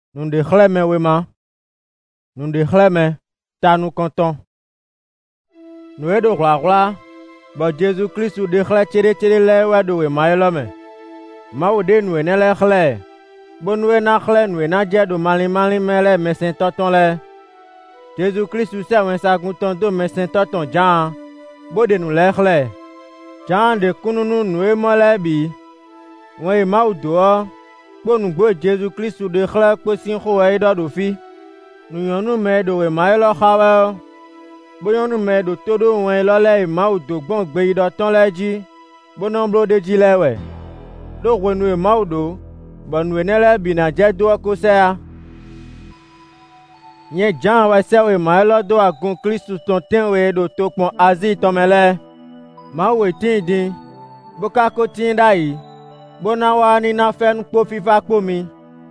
Nous de xlẽme wema. Nous de xlẽme ta nous content. Nous edo hla ba Jésus Christ de xlẽ tchede le wado we mayelome. Ma ode nous ne le xlẽ. Bon nous na xlẽ nous na jedo mali mele mesen toton le. Jésus Christ se wen sa gunton do mesen toton Jean. Bode nous le xlẽ. Jean de kununu nous e mole bi. Wọ́n ma udo gbonu gbo Jésus Christ de xlẽ kposin xo e do fi. Nu yonu me do we mayelo xawe. Boyonu me do todo wen lo le ma udo gbon gbe do ton leji. Bonon blo de ji lewe. Do wonu e ma udo bonu ne le bi na je do ko se a. Nye Jean wa se we mayelo do agun Christ ton ten we do to pon Asie tomele. Ma we tin din. Boka ko tin dai. Bona wa ni na fe nu kpo fifa kpo mi.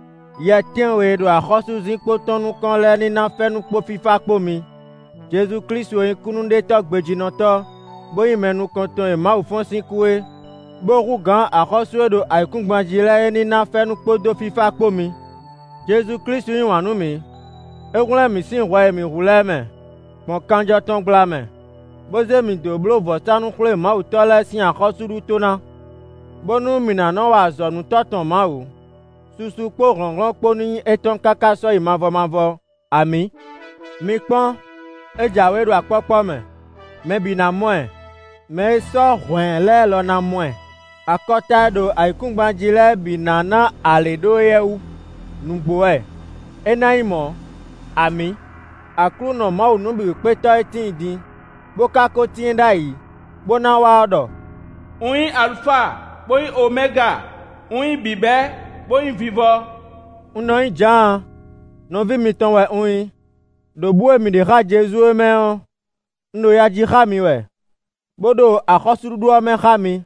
Ye ten we do akhosu zin kpo ton nu kan le ni na fe nu kpo fifa kpo mi. Jésus Christ we kunu de to gbeji no to. Boyi menu kan ton e ma u fon sin kuwe. Bo ru gan akhosu do aikun gbanji le ni na fe nu kpo do fifa kpo mi. Jésus Christ yin wanu mi. Egunle mi sin wa mi hule me. Pon kanjo ton gla me. Boze mi do blo votanu kle ma u to le sin akhosu du to na. Bonu mina no wa zo nu toton ma o. Susu po ronron po ni eton kaka so imavo. Ami. Mi pon. E jawe do apopo me. Me bi na mo e. Me so hwen le lo na mo e. Akota do aikungbanji le bi na aledo ye u. Nugbo e. E na imo. Ami. Akru no ma o nu bi pe to etin din. Boka ko tin dai. Bona wa odo. Oyin alpha. Boy omega, oyin bibe, boy vivo. Unoyin Jean, non vi mi ton we oyin. Do bue mi de ha Jésus me on. Ndo ya ji ha mi we. Bodo akhosu du me ha mi.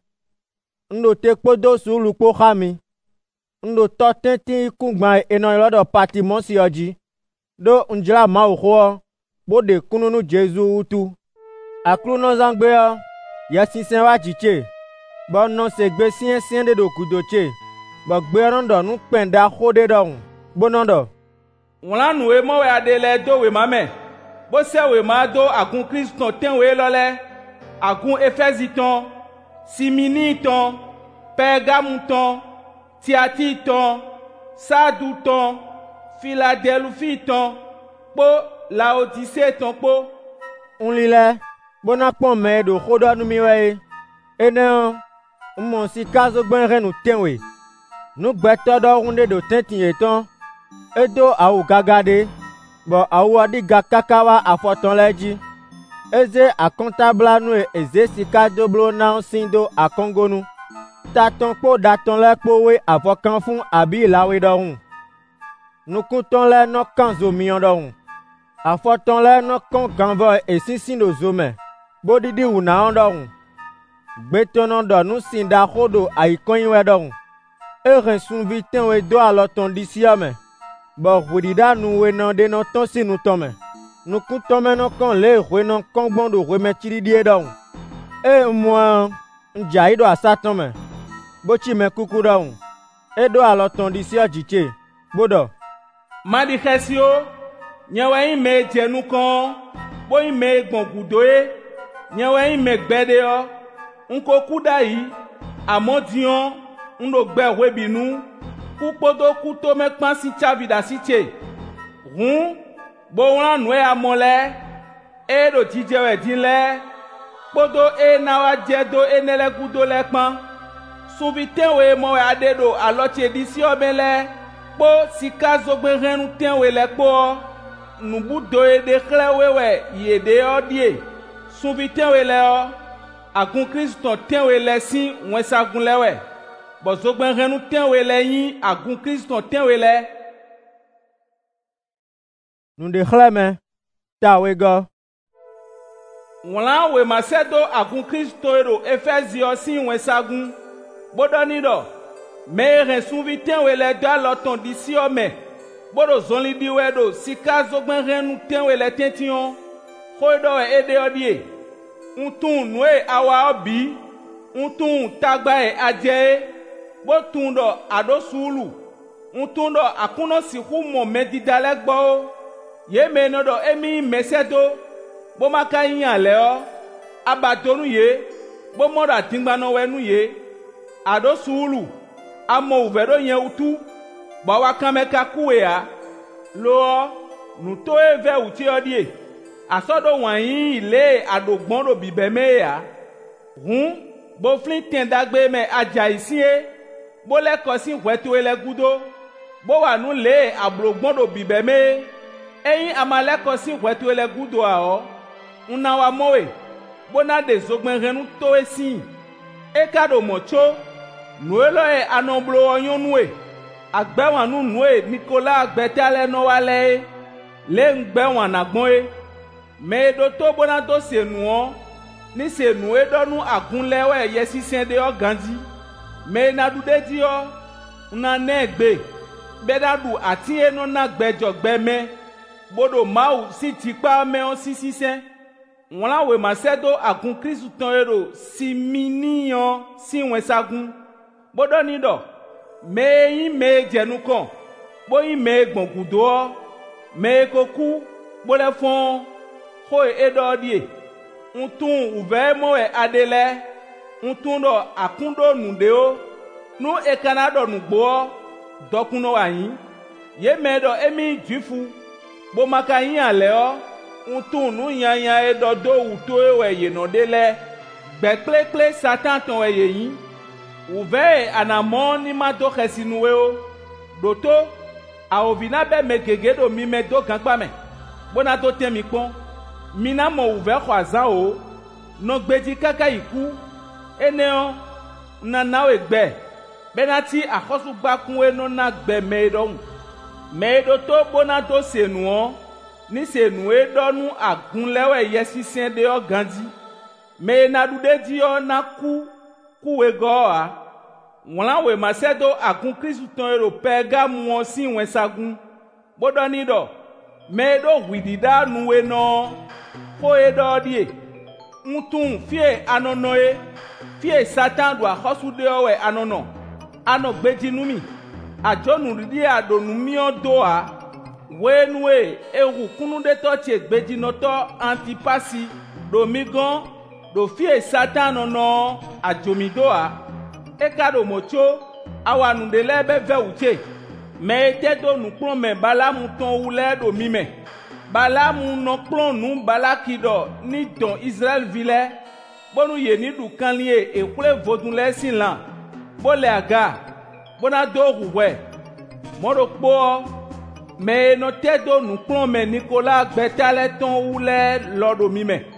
Ndo te podo su lu po ha mi. Ndo to tenti kungban eno lodo parti monsi oji. Do njila ma o bode kununu Jésus utu. Aklu no zangbe o. Yasisen wa chiche. Bon non se gbe sien de do kudoche. Bo gbe rondo nu penda khode don. Bonondo. Wala nu e mo we adele do we mame. Bo se we ma do agun Christ ton ten we lole. Agun Efesi ton, Simini ton, Pergamon ton, Tiati ton, Sadu ton, Philadelphie ton, po Laodicée ton po. On lile. Bonapon me do khodo nu mi we. Ene mon si kazo gben re nou tenwe. Nou gbeto do runde do tentin eton. Edo a ou gagade. Bo a ou adi gakakawa afoton leji. Eze a kontabla nou e eze si kazo blo na onsindo a kongo nou. Taton po daton le po we avokan fun abi lawe do hun. Nou kouton le no kanzo miyon do hun. Afoton le no kon ganvo e sinsin do zome. Bodidi ou na on do hun. Betonon do nou sinda khodo aikon we don. E rensun viten we do aloton disi ame. Bo rodida nou we nan de non ton si nou tome. Nou koutome non kon le we non kon bondo we metiri die don. E moi njai do asatan me. Bochi me kuku don. E do aloton disi ojiche. Bodo. Madi khesio nyawe me jenu kon. Boy me gbongudoe. Nyawe me gbede yo. Nko kuda yi, amodion, ndo gbe webinu, kupodo kuto me kpan si chavida si che. Run, bo wan nwe amole, e do tijewe dinle, podo e nawa jedo e nele kudo le kpan. Suviten we mo ade do aloche disi obele, po si kazo gbe renu ten we le po, nubu do e de kle wewe, yede odie, suviten we le o. Agun Christ ton ten we le sin wen sa gun lewe. Bo zogben renu ten we le yin agun Christ ton ten we le. Nou de xleme ta we go. Wala we masedo agun Christ to ero Efesi o sin wen sa gun. Bodo ni do. Me ren souvi ten we le do loton disi o me. Bodo zonli di we do sika zogben renu ten we le tention. Khodo e ede odie. Untun noe awa obi, untun tagba e adje, botun do ado sulu, ŋutundɔ akuno si ƒu mɔ me dida le gbɔ ye me nɔ dɔ emi mese do bo maka yin ale o abato nu ye bo mɔ dɔ atingba nɔ wɛ nu ye aɖo suulu amo ʋuvɛ ɖo nye utu bɔ wa kame ka kuwea loɔ nuto eve utsi ɔdie asɔ ɖo wanyi le aɖo gbɔn ɖo bibɛ me ya bo fli tɛn dagbe me adza isie bo le kɔsi ʋɛtoe le gudo bo wa nu le ablo gbɔn ɖo bibɛ me eyi ama le kɔsi ʋɛtoe le gudoa o una wa mɔwe bo na de zogbɛhɛnu toe si eka ɖo mɔ tso nue lɔe anɔblo nyɔnue agbɛwanu nue Nikola agbɛta le nɔ wa le ŋgbɛwana gbɔe me ɖo to bona do se nuɔ ni se nu eɖɔnu agun lɛ wɛ yɛ sisɛ de yɔ gandzi me na ɖu ɖe dzi yɔ na nɛ gbe be na ɖu ati yɛ nɔ na gbɛdzɔ gbɛmɛ boɖo mawu si tikpa mɛwo sisisɛ ŋlã wɛ masɛ do agun Kristu tɔn yɛ ɖo si mi ni yɔ si wɛsagun boɖɔ ni ɖɔ me yi me dzenu kɔn bo yi me gbɔn gudoɔ me koku bo le fɔn xoe eɖɔ die ŋutun ʋuvɛ mɔwɛ aɖe lɛ ŋutun ɖɔ akun ɖo nu ɖewo nu ekana ɖɔ nugboɔ dɔkunɔ anyi ye me ɖɔ emi juifu bo maka yin alɛɔ ŋutun nu nyanya eɖɔ do wutoe wɛ yenɔ ɖe lɛ gbɛkplekple Satan tɔn wɛ yeyin ʋuvɛ anamɔ ni ma do xɛsinuwe o ɖoto awovina bɛ me gege ɖo mi me do gãgba me bona do tɛ mi kpɔn mina mɔ ʋuvɛ xɔ azã o nɔ gbedzi kaka yi ku eneo nanawe gbɛ bena ti axɔsugbakunwe nɔ na gbɛ me ɖɔŋu me ɖo to bona do senuɔ ni senue ɖɔnu agun lɛ wɛ yɛ sisɛ de yɔ gandzi me na ɖu ɖe dzi yɔ na kuwe gɔa ŋlã wɛ masɛ do agun Kristu tɔn yɛ ɖo Pɛgamuɔ si wɛsagun boɖɔ ni ɖɔ me ɖo ʋuiɖiɖa nuwe nɔ xoe ɖɔ die ŋutun fie anɔnɔ ye fie Satan ɖo axɔsu ɖe wɛ anɔnɔ anɔ gbedzi nu mi adzɔ nuɖiɖi aɖo nu miɔ doa woe nue eʋu kunu ɖe tɔ tse gbedzinɔtɔ Antipasi ɖo mi gɔn ɖo fie Satan nɔnɔ adzomi doa eka ɖo motso awa nu ɖe lɛ be vɛ wutse me te do nukplɔ me Balamu tɔn wu lɛ ɖo mi me Balamu nɔ kplɔ nu Balaki ɖɔ ni dɔn Israelvi lɛ bonu ye ni ɖu kanlie exlẽ vodun lɛ si lã bo le aga bona do ʋuʋɛ mɔɖokpoɔ me nɔ te do nukplɔ me Nikola gbɛta lɛ tɔn wu lɛ lɔ ɖo mi me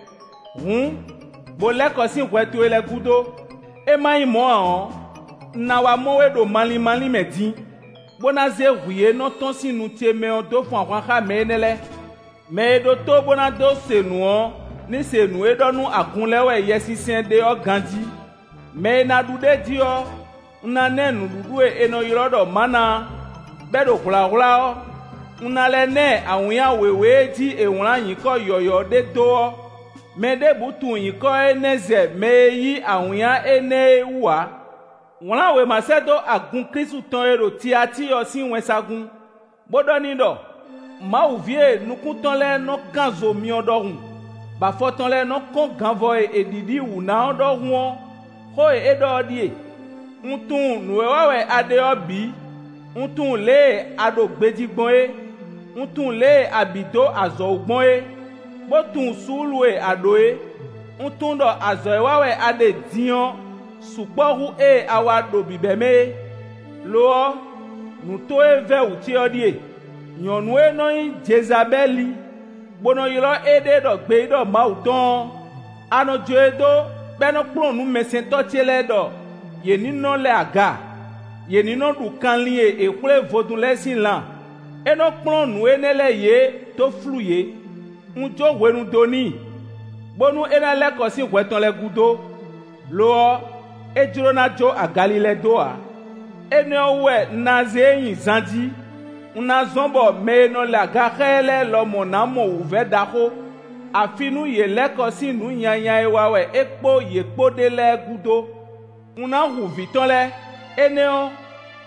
bo lɛ kɔsi ʋɛtoe lɛ gudo ema yi mɔa o na wa mɔwe ɖo malimali me di bona ze ʋuye nɔ tɔn si nu tse me do fún ahɔnxa me ne lɛ me ɖo to bona do senuɔ ni senu eɖɔnu agun lɛ wɛ yɛ sisɛ de yɔ gandzi me na ɖu ɖe dzi yɔ na ne nuɖuɖue enɔ yrɔ ɖɔ mana bɛ ɖo ʋlaʋlaɔ una lɛ ne awunya wewe dzi eŋlã nyikɔ yɔyɔ ɖe doɔ me ɖe butu nyikɔ ene ze me yi awunya ene wua ŋlã wɛ masɛ do agun Kristu tɔn yɛ ɖo tiati yɔ si wɛsagun boɖɔ ni ɖɔ Mawu vie nukutɔn lɛ nɔ gã zo miɔ ɖɔ ŋu bafɔtɔn lɛ nɔ kɔ gãvɔ ye eɖiɖi wu na ɖɔ ŋuɔ xoe eɖɔ die ŋutun nuwewawɛ aɖe yɔ bi ŋutun le aɖo gbedzi gbɔn ye ŋutun le abido azɔwu gbɔn ye botun suulue aɖo ye ŋutun ɖɔ azɔewawɛ aɖe diɔ sukpɔʋu awa ɖo bibɛ me loɔ nutoe vɛ wutsiɔ die nyɔnue nɔnyi Jezabeli bonɔ yrɔ eɖe ɖɔ gbe ɖɔ Mawu tɔn anɔ dzoe do bɛnɔ kplɔ numesẽtɔ tse lɛ ɖɔ yeninɔ le aga yeninɔ ɖu kanlie exlẽ vodun lɛ si lã enɔ kplɔ nue ne lɛ ye to flu ye ŋudzo ʋenu doni bonu ena lɛ kɔsi ʋɛtɔn lɛ gudo loɔ edzrona dzo agali lɛ doa enɔ wɛ naze yi zãdzi una zɔbɔ me nɔ le agaxɛ lɛ lɔmɔ na mɔ ʋuvɛ daxo afi nu ye lɛ kɔsi nu nyanya ye wa wɛ ekpo ye kpo ɖe lɛ gudo una ʋu vitɔ lɛ eneo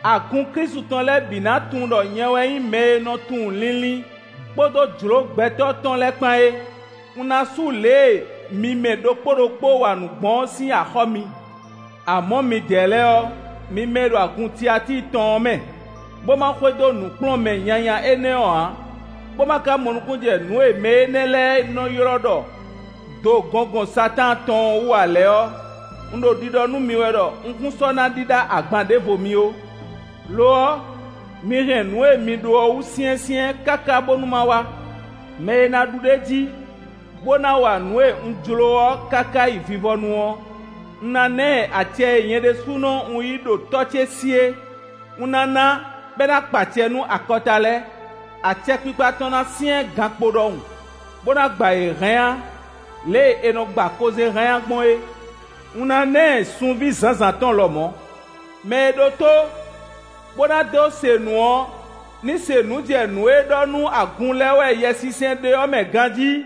Agun Kristu tɔn lɛ bina tun dɔ nyɛwɛ yi me nɔ tun lili kpodo dzro gbɛtɔ tɔn lɛ kpan ye. Una su le mi me ɖokpoɖokpo wa nugbɔn si axɔ mi. Amɔ mi dɛ lɛ yɔ mi me ɖo agun tiati tɔn me. Boma xɔ do nukplɔ me nyanya ene o hã. Boma ka mɔnukudze nu eme ene lɛ nɔ yɔrɔ dɔ. Do gɔngɔn Satan tɔn wu alɛ yɔ. Ŋdo ɖiɖɔ nu mi wɛ dɔ ŋkusɔna ɖiɖa agbaɖe vo mi o. Loɔ mi hɛn nu emi ɖo wu siɛsiɛ kaka bonuma wa. Me na ɖu ɖe dzi. Bona wa nu ŋdzloɔ kaka yi vivɔnuɔ. Nane atie nye ɖe sunɔ ŋuyi ɖo tɔtse sie. Ŋnana bena kpatie nu akɔta lɛ. Atie kpikpatɔ na siɛ gakpo ɖɔ ŋu. Bona gba yi hɛn le enɔ gba koze hɛn gbɔn ye. Ŋnane sunvi zazãtɔ lɔmɔ. Me ɖo to. Bona do senuɔ ni senu dze nu eɖɔ nu agun lɛwɛ yesisɛ de ɔmɛ gãdzi.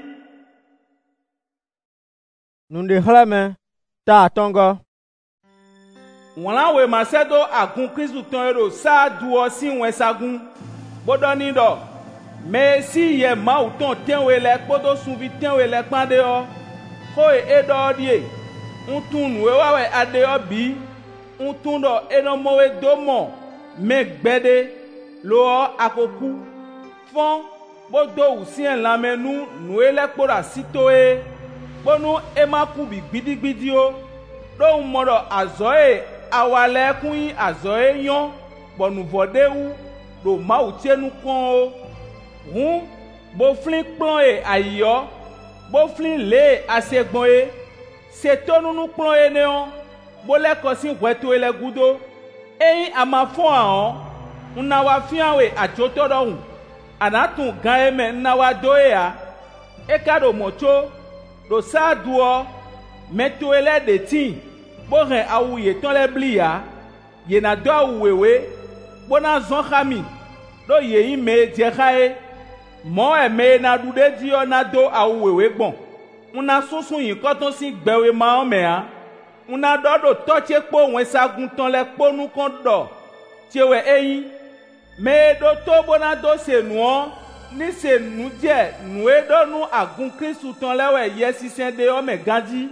Nuɖexlẽme ta atɔ̃gɔ. Wòlãwe masɛ do agun Kristu tɔn eɖo sa duɔ si wɛsagun. Bodɔni ɖɔ. Me si yɛ Mawu tɔn tɛnwe lɛ kpodo sunvi tɛnwe lɛ kpan de yɔ. Xoe eɖɔ ɖie. Ŋutun nuwe wawɛ ade yɔ bi. Ŋutun ɖɔ enɔmɔwe do mɔ. Me gbɛɖe loɔ akoku. Fɔn bodo wusiɛ lãmenu nue lɛ kpo ɖe asitoe. Bonu ema ku bi gbidigbidi o. Ɖo mɔ ɖɔ azɔ ye awa lɛ kun yi azɔ ye nyɔ bɔnuvɔ ɖe wu ɖo Mawu tse nu kɔn o. Hun bofli kplɔ ye ayiyɔ. Bofli le asegbɔn ye. Setonunu kplɔ ye ne o. Bolɛ kɔsi hwɛtoe lɛ gudo. Eyi amafɔn ahɔn. Una wa fiawe adzotɔ ɖɔ ŋu. Anatun gã ye me na wa do ye ya. Eka ɖo mɔtso. Ɖo sa duɔ. Metoe lɛ ɖeti. Bo hɛn awu yetɔn lɛ bli ya. Yena do awu wewe. Bona zɔn xami. Ɖo yeyi me dze xa ye. Mɔ eme na ɖu ɖe dzi yɔ na do awu wewe gbɔn. Una susu yi kɔtɔn si gbɛwe ma mea. Una ɖɔ ɖo tɔtse kpo wɛsaguntɔn lɛ kponu kɔn ɖɔ. Tiewɛ eyi. Me ɖo to bona do senuɔ. Ni senu dze nue ɖo nu agun Kristu tɔn lɛ wɛ yesisɛ de ɔmɛ gãdzi.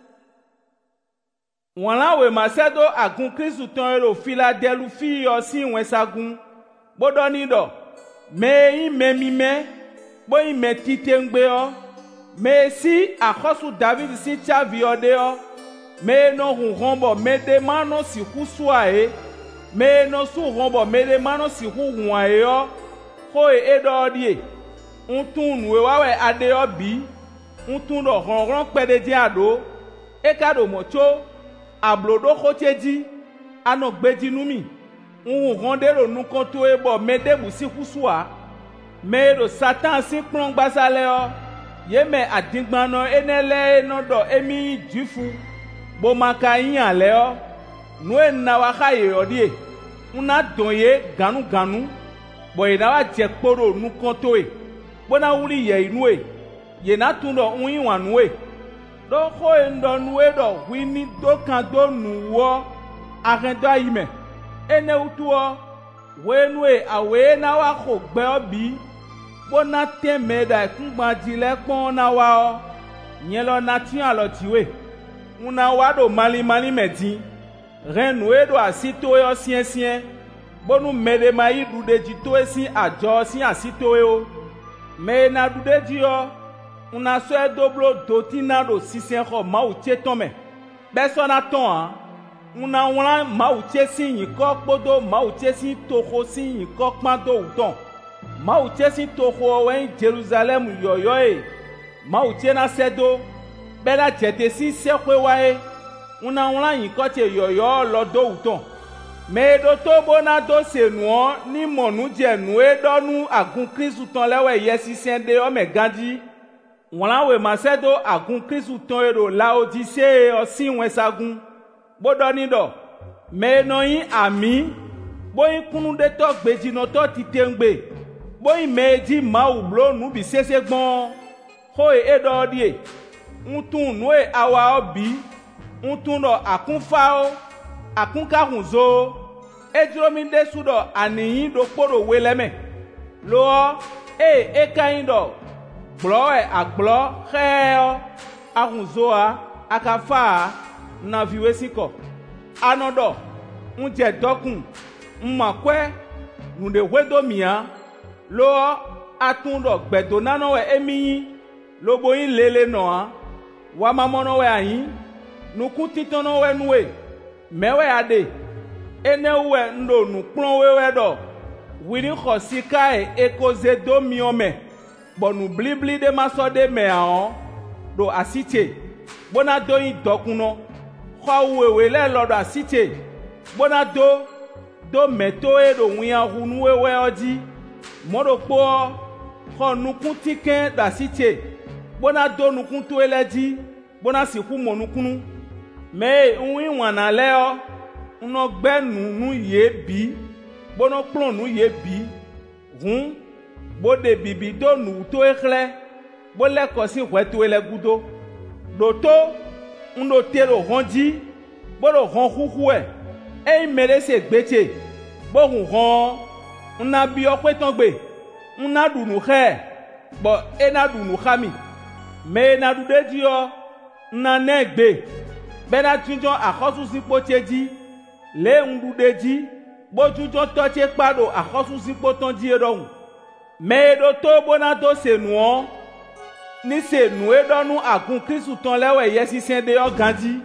Wòlãwe masɛ do agun Kristu tɔn eɖo Filadɛlufi yɔ si wɛsagun. Bodɔni ɖɔ. Me yi me mimɛ. Bo yi me titengbe yɔ. Me si axɔsu David si tsavi yɔ de yɔ. Me nɔ huhɔn bɔ me de ma nɔ si ƒu sua ye. Me nɔ su hɔn bɔ me de ma nɔ si ƒu hũa ye yɔ. Xoe eɖɔ ɖie. Ŋutun nuwe wawɛ ade yɔ bi. Ŋutun ɖɔ hɔnhlɔn kpe ɖe dzi aɖo. Eka ɖo mɔtso. Abloɖo xɔtse dzi. Anɔ gbedzi nu mi. Ŋuhɔn ɖe ɖo nukɔtoe bɔ me de busi ƒu sua. Me ɖo Satan si kplɔn gbasa lɛ yɔ. Ye me adigbanɔ ene lɛ enɔ ɖɔ emi Juifu. Bomaka yi alɛ yɔ. Nue na wa xa ye yɔ die. Una dɔn ye ganu. Bɔ yena wa dze kpo ɖo nukɔtoe. Bona wuli yɛ nue. Yena tun ɖɔ ŋui wa nue. Ɖo xoe ŋdɔ nue ɖɔ hui ni do kan do nuwɔ. Ahɛn do ayi me. Ene wutuɔ. Woe nue awoe na wa xɔ gbɛɔ bi. Bona tɛ me ɖa kungba dzi lɛ kpɔn na wa ɔ. Nye lɔ na tiã alɔ tiwe. Una wa ɖo mali me dzi. Hɛn nue ɖo asi to yɔ siɛsiɛ. Bonu me ɖe ma yi ɖu ɖe dzi toe si adzɔ si asi toe o. Me na ɖu ɖe dzi yɔ. Una sɔe doblo doti na ɖo sisɛ xɔ Mawu tse tɔn me. Bɛsɔ na tɔn hã. Una wlã Mawu tse si nyikɔ kpodo Mawu tse si toxo si nyikɔ kpan do wutɔn. Mawu tse si toxo wɛn Jerusalem yɔyɔ ye. Mawu tse na sɛ do. Bɛla dzete si sɛxɔe wa ye. Una wlã nyikɔ tse yɔyɔ lɔ do wutɔn. Me ɖo to bona do senuɔ ni mɔnu dze nue ɖɔ nu agun Kristu tɔn lɛ wɛ yesisɛ de ɔmɛ gãdzi. Wòlãwe masɛ do agun Kristu tɔn eɖo Laodicee yɔ si wɛsagun. Bodɔni ɖɔ. Me nɔ yi ami. Boyi kunu ɖetɔ gbedzinɔtɔ titengbe. Boyi me dzi Mawu blo nu bi sese gbɔn. Xoe eɖɔ ɖie. Ŋutun nue awɔ bi. Ŋutun ɖɔ akunfawo. Akunka hunzo. edromi de sudo aniyin do kporo weleme lo ekayin do gblo agblo kheo ahunzoa akafa na viwesiko anodo unje dokun mmakwe nunde hwedomia lo atundo gbedo nano emiyin lobo yin lele noa wa mamono we ayin nuku titono we nuwe mewe ade enewe ndo nukplon wewe do wini khosika ekoze do miome bonu blibli de masode me an do asite bona do yin dokuno kho wewe le lodo asite bona do meto e do wian hunu wewe oji modo po kho nukun tiken da asite bona do nukun to eleji bona siku monukunu me nwi wana leo uno gbenu nu ye bi bono plon nu ye bi hun bode bibi do nu to ekle bo le ko si hweto ele gudo do to uno tero honji bodo hon huhu e mere se gbeche bo hun hon una bi opetan gbe una dunu he bo ena dunu khami me na du deji o na negbe bena tunjo akhosu sipo cheji le ndu deji bo tunjo toche pado akhosu sipo tonji edohun me do to bona do senu o ni senu edonu agun Kristu ton lewe yesi sende o ganji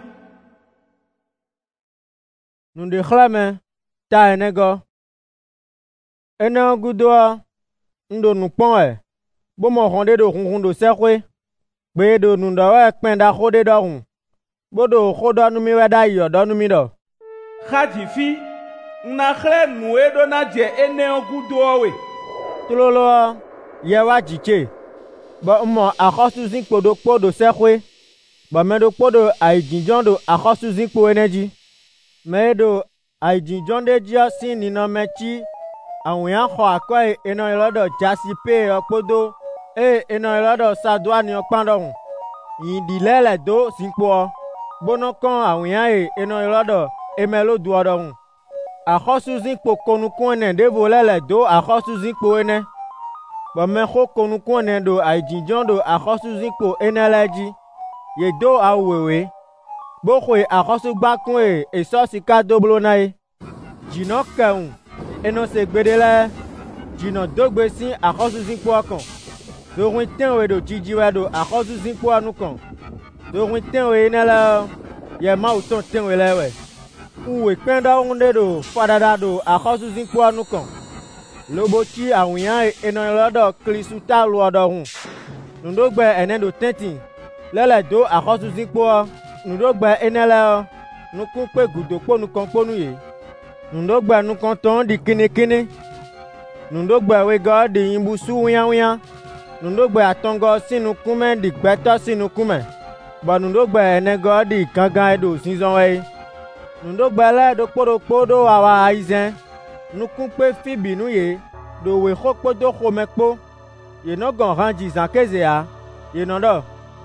nunde khlame ta enego ena gudo ndo nupon bo mo honde do hunhun do sekwe gbe do nunda wa penda khode do hun bodo khodo nu mi weda yodo nu mi do khaji fi na khle nu edo na je ene ogudo owe tololo ye wa jiche ba mo akhosu zin podo sekwe ba medo podo aijinjon do akhosu zin po energy medo aijinjon de jia sin ni no mechi awon yan kho akwa eno ilodo jasipe opodo eno ilodo sadwa ni opandorun yindilele do sinpo bono kan awon eno ilodo emelo du odorun akhosu zin po konukun ene devo lele do akhosu zin po ene ba me kho konukun ene do aijinjon do akhosu zin po eneleji ye do awewe bo kho akhosu gbakun eso sika doblo nai jino kaun eno se gbedele jino dogbe sin akhosu zin po kan do win ten we do jijiwe do akhosu zin po anu kan do win ten we nela ye ma o ton ten we lewe uwe penda onde do fadada do akhosu zin po anu kan lobo ti awon yan eno lodo Kristu ta lu odorun ndo gbe ene do tentin lele do akhosu zin po ndo gbe enela nukun pe gudo ponu kan ponu ye ndo gbe nu kan ton di kinikini ndo gbe we god di imbusu wian ndo gbe atongo sinu kume di gbeto sinu kume ba ndo gbe ene god di gangan edo sinzon we ndo gbe le do podo awa aizen nukun pe fibi nu ye do we khopodo khomekpo ye no gan ranji zankeze a ye no do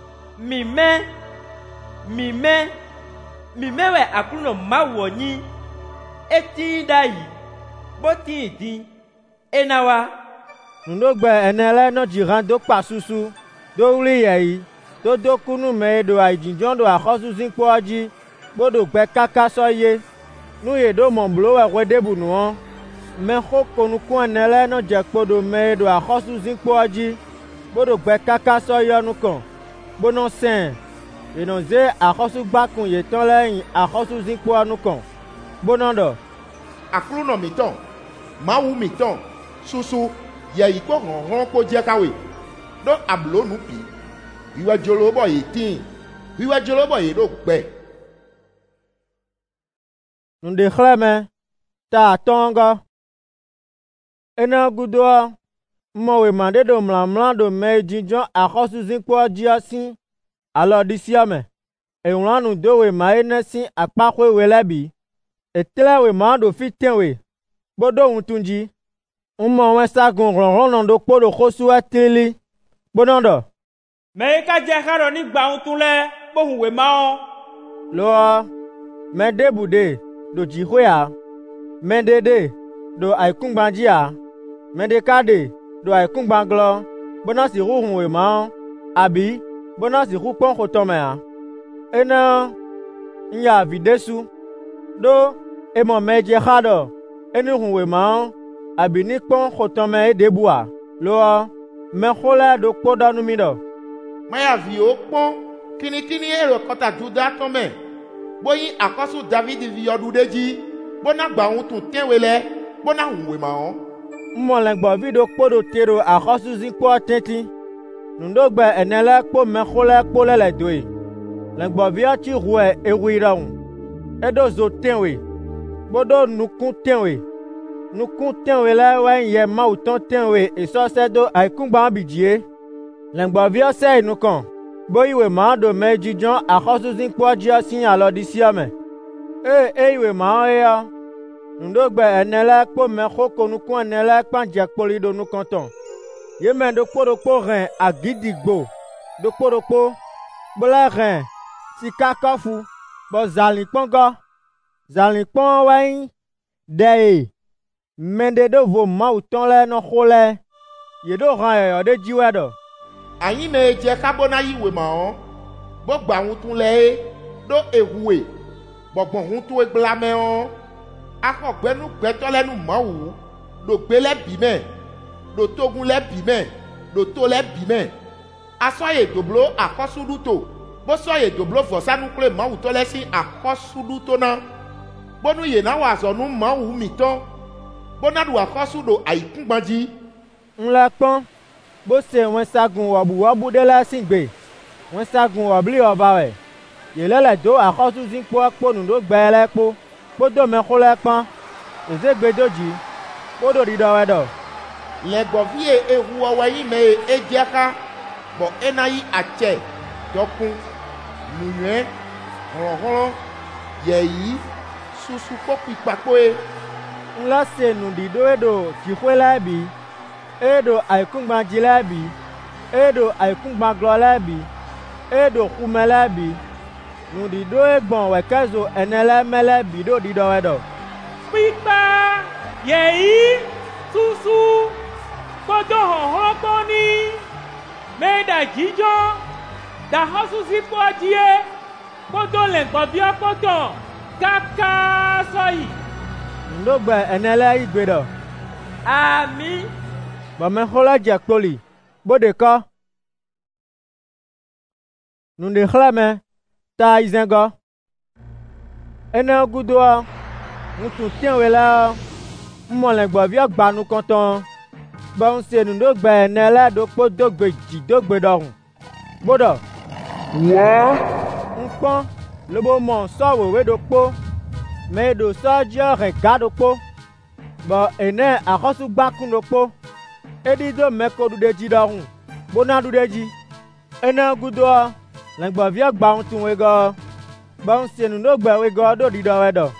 mime we akuno mawonyi eti dai boti di enawa ndo gbe enele no jiran do pasusu do ri yeyi do kunu me do aijinjon do akhosu zinpo aji bodo gbe kaka soye nu ye do monblo we debu nu on me kho konukun enele no je podo me do akhosu zinpo aji bodo gbe kaka soye nu kan bono sen enoze akhosu gbakun ye ton leyin akhosu zinpo anu kan bonondo akruno miton mawu miton susu ye iko ron ko je kawe do ablo nu pi wiwa jolobo yi tin wiwa jolobo yi do gbe nde khleme ta tonga ena gudo mowe mande do mlamla do mejinjon akhosu zinpo jiasin alo disiame enwanu dowe maenesin apakwe welebi etelewe mando fitenwe bodo untunji ummo wesagun ronron do podo khosu atili bonondo me ka je kharo ni gba untunle bohunwe mao lo me debude do jihwea mendede do aikungbanjia mendekade do aikungbanglo bona si ruhun we ma abi bona si ru pon khotomea ena nya videsu do emo meje khado eni hun we ma abi ni pon khotome debua lo me khola do podanu mi do maya vi o pon kinikini ero kota juda tome boyin akosu David vi odudeji bona gba ohun tun tenwele bona hun we ma on mo le gbo video podo tero akosu zin po teti nundo gba enele po me khola po le doe le gbo vi ti ruwe eruira un edo zo tenwe bodo nukun tenwe la wa ye ma uton tenwe eso sedo aikungba bidie lengba vi ose inukan boyiwe ma do mejijon akosu zin po ji asin alodisiame iwe ma ya ndo gba enela po me khoko nukun enela panje polido nukanton ye men do podo ren agidigbo do podo bola ren sikakofu bo zalikpon wain de mende do vo ma uton le no khole ye do ran yo de jiwe do ayin me je kabona yiwe ma on bo gba hun tun le do ehuwe gbogbo hun tun egbla me on akọgbẹnu gbẹtọ lẹ́nu mọwù do gbe le bi me do togun le bi me do to le bi me asoye doblo akosuduto bo soye doblo fosanu kle mọwù to le si akosuduto na bonu ye na wa sonu mọwù mi ton bona du akosudo aikungbanji nla pon bo se won sagun wobu de la singbe won sagun obli oba we ye lele do akosu zin po nu do gbele po bodo me khole pon ezegbedoji bodo ridawedo le govie ehu owayi me ejeka bo enayi ache dokun nuywe ronron yeyi susu popi papoe nla se nu dido edo tikhwela bi edo aikungbanjila bi edo aikungbanglo bi edo khumela bi nu dido egbon wekezo enele mele bido dido wedo pipa yeyi susu kodo hohon boni meda jijo da hosu sipo ajie kodo lengbo bi akoton kaka soyi ndogbe enele igbedo ami ba me khola jakpoli bode ko nu de khlame ta izengo ena gudo mutu tenwe la mo le gbo bi agbanu kanton ba un se nu do gba enele do po dogbe ji dogbe dorun bodo wa npon lobo mo so we do po me do so je re gado po ba ene akosu gbakun do po edido meko du deji dorun bona du deji ena gudo lengba vi agba un tun we go ba un se nu do gba we go do dido we do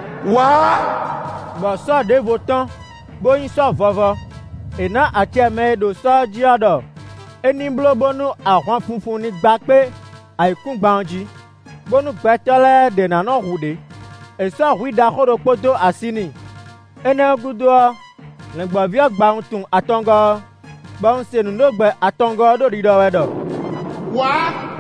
wa ba so de votan boyin so vovo ena ati eme do so ji odo eni blobonu àwọn funfun ni gba pé aikungba onji bonu gbetole de na no hude eso wi da khodo poto asini ena gudo lengba vi agba un tun atongo ba un se nu do gba atongo do dido we do wa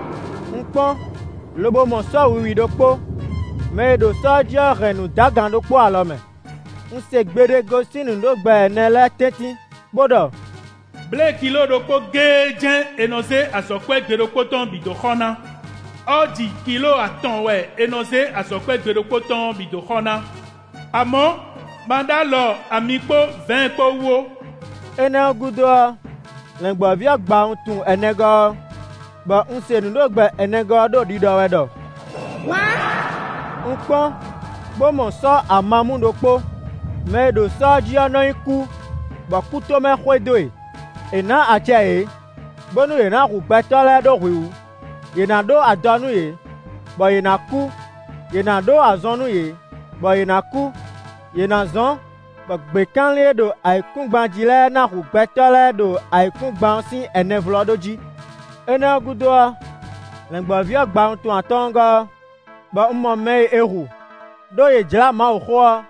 npon lobo mo so wiwi do po me do so je renu dagan do po alome nse gbede go sinu do gba enele teti bodo ble kilo do po gejen enose asokwe gbedoko ton bidokhona odi kilo aton we enose asokwe gbedoko ton bidokhona amo mandalo amikpo 20 po wo ena gudo lengba vi agba un tun enego ba nse nu do gba enego do dido wedo wa npon bo mo so amamu do po me do so ji ona iku ba kuto me khwedoe ena ache bonu ye na ku petole do hu ye na do adonu ye bo ye na ku ye na do azonu ye bo ye na ku ye na zon ba gbekan le do aikungbanjile na ku petole do aikungban si enevlodoji ena gudo lengba vi agba un tun atongo ba mo me ehu do ye jla ma o kho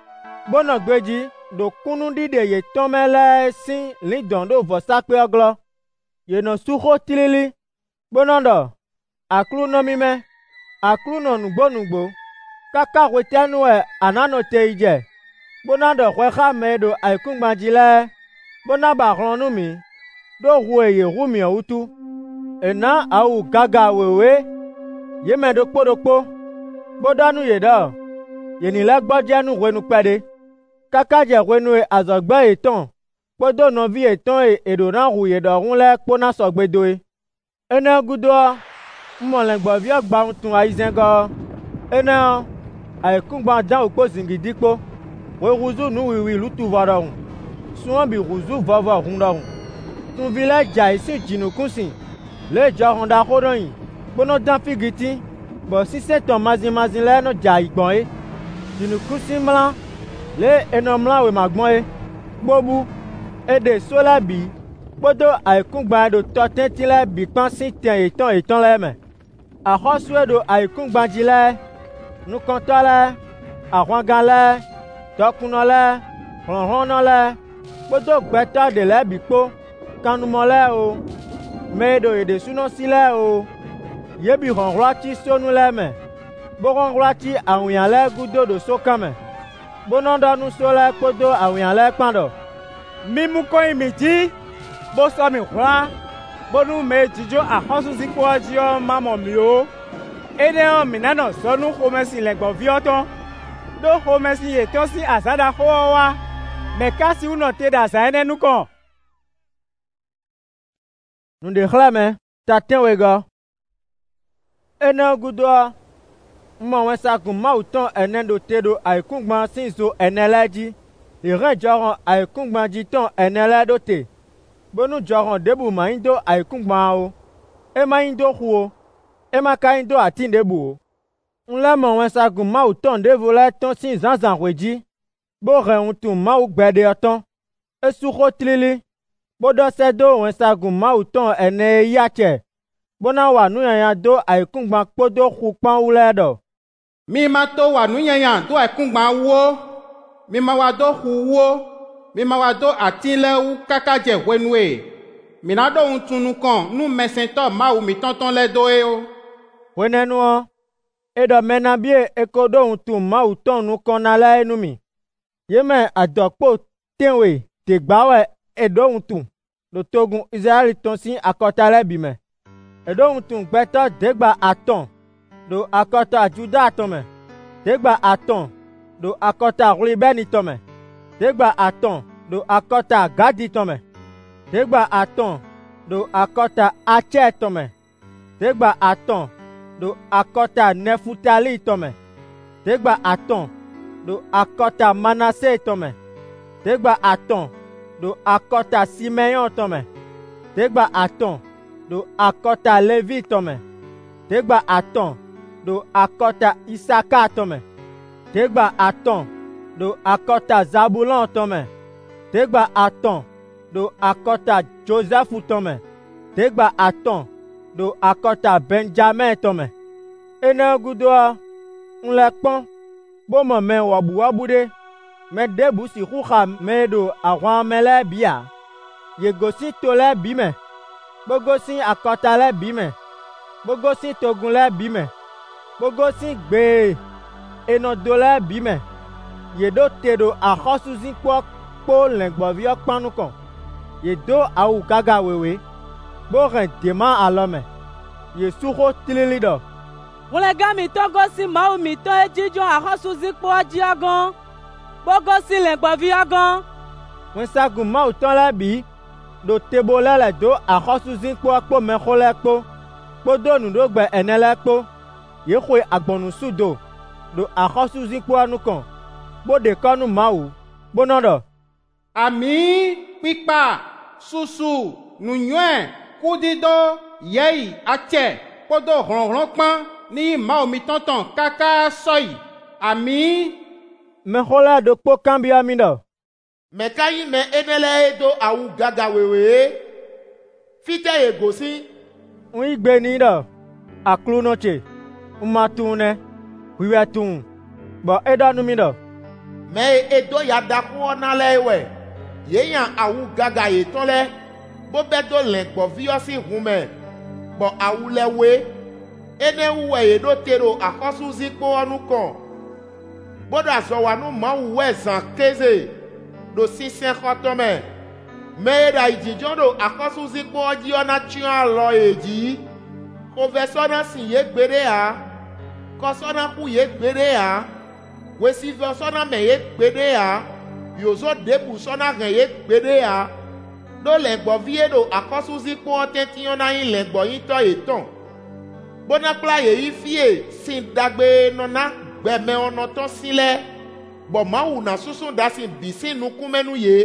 Bono gbeji do kunu dide ye tomele sin lidon do vosakpe oglo. Ye no suho tilili. Bonondo. Aklu no mime. Aklu no nugbo. Kaka wetenu anano te ije. Bonondo kweha medo aikungbanjile. Bonaba ronumi. Do huwe ye rumi utu. Ena au gaga wewe. Ye medo kpodokpo. Bodanu ye do. Ye ni la gbojenu wenu pede. Kaka je wenu azogbe eton. Podo novi eton edoran rouye dorun le kpona sogbedoe. Ene gudo. Mmolengbo vi ogba untun aizengo. Ene aikungban dan ukpo zingidikpo. We ruzu nu wiwi lutu vodorun. Suon bi ruzu vovo rundorun. Tun vile ja isi jinukunsin. Le joronda kodoyin. Bono dan figiti. Bo si seton mazin le no ja igbon e. Jinukunsin mlan. Le enomla we magbon e. Bobu. Ede sola bi. Bodo aikungban do toten le bi pansin ten eton le me. Ahoswe do aikungban jile. Nukontole. Ahwangan le. Tokuno le. Ronrono le. Bodo gbeta de le bikpo. Kanumo le o. Medo ede suno si le o. Yebi ronrati sonu le me. Bo ronrati awuyan le gudo do sokame. Bonondo nu so le kodo awuyan le kpando. Mimu ko imiti. Bo so mi hwa. Bonu me jijo ahosu sikpo ajio mamo mi o. Ede on minano sonu homesi legbo vioton. Do homesi eton si asada howa. Mekasi uno te da sa ene nukon. Nous déclamons, tatin wego. Ene gudo. Mwen sa kum mauton enen do tedo aikungban sinso eneleji. Ire joron aikungban jiton enele do te. Bonu joron debu ma indo aikungban o. Ema indo huo. Ema ka indo atin debu o. Nle mwen sa kum mauton devole ton sin zanzan weji. Bo re untun mau gbede oton. Esuko tilili. Bodo sedo wensagun mauton ene yache. Bona wanu yan do aikungban podo khupan uledo. Mi ma to wanu yan do aikungban wo. Mi ma wa do huwo. Mi ma wa do atinle u kakaje wenwe. Mi na do untunu kan nu mesento ma u mi tonton le do e o. Wenenu edo menabie ekodo untun mauton nu konala enumi. Yeme adokpo tenwe te gbawe edo untun. Do togun Israeli ton sin akota le bime. Edo untun gbeto degba aton. Do akota Juda atome. Degba aton. Do akota Rubeni tome. Degba aton. Do akota Gadi tome. Degba aton. Do akota Ache tome. Degba aton. Do akota Nefutali tome. Degba aton. Do akota Manase tome. Degba aton. Do akota Simeon tome. Degba aton. Do akota Levi tome. Degba aton. Do akota Isaka tome. Degba aton. Do akota Zabulon tome. Degba aton. Do akota Joseph tome. Degba aton. Do akota Benjamin tome. Ene gudoa. Nlekpon. Bomo men wabu de. Me debu si huha medo awan mele bia. Ye gosi tole bime. Bogosi akota le bime. Bogosi togun le bime. Bogosi gbe. Eno dole bime. Ye do tedo ahosu zinkwo po lengbo vi okpanu kon. Ye do au gaga wewe. Bo ren dema alome. Ye suho tililido. Wole gami togosi mau mito ejijo ahosu zinkwo ajiagon. Bogosi lengbo vi agon. Wensagun mauton le bi. Do tebo le do ahosu zinkwo akpo menko ekpo. Podo nu do gbe enele ekpo. Ye kwe agbonu sudo. Do ahosu zinkwo anukon. Bode konu mau. Bonodo. Ami pipa susu nunyuen kudido yei ache podo ronronpan ni mao mi tonton kaka soyi. Ami Menkola do po kambi amindo. Mekayi me enele do awu gaga wewe. Fite ye gosi. Wi gbe ni do. Aklu noche. Umatune. Wiwe tun. Bo edo numi do. mais edo ya daku na le we ye yan awu gaga ye ton le bo be do le gbo vi o si hun me bo awu le we ene wu ye do tero akosu zipo onu kan bodo aso wa nu ma wu we san keze do si 50 me me da ijijo do akosu zipo oji ona chian lo eji ko ve sona sin ye gbere a ko sona ku ye gbere a we si ve sona me ye gbere a yo zo debu sona gan ye gbere a do le gbo vie do akosu zipo tenti ona yin le gbo yin to eton bona kla ye ifie sin dagbe nona gbeme ono to sile bo ma wu na susun da sin bisin nukun menu ye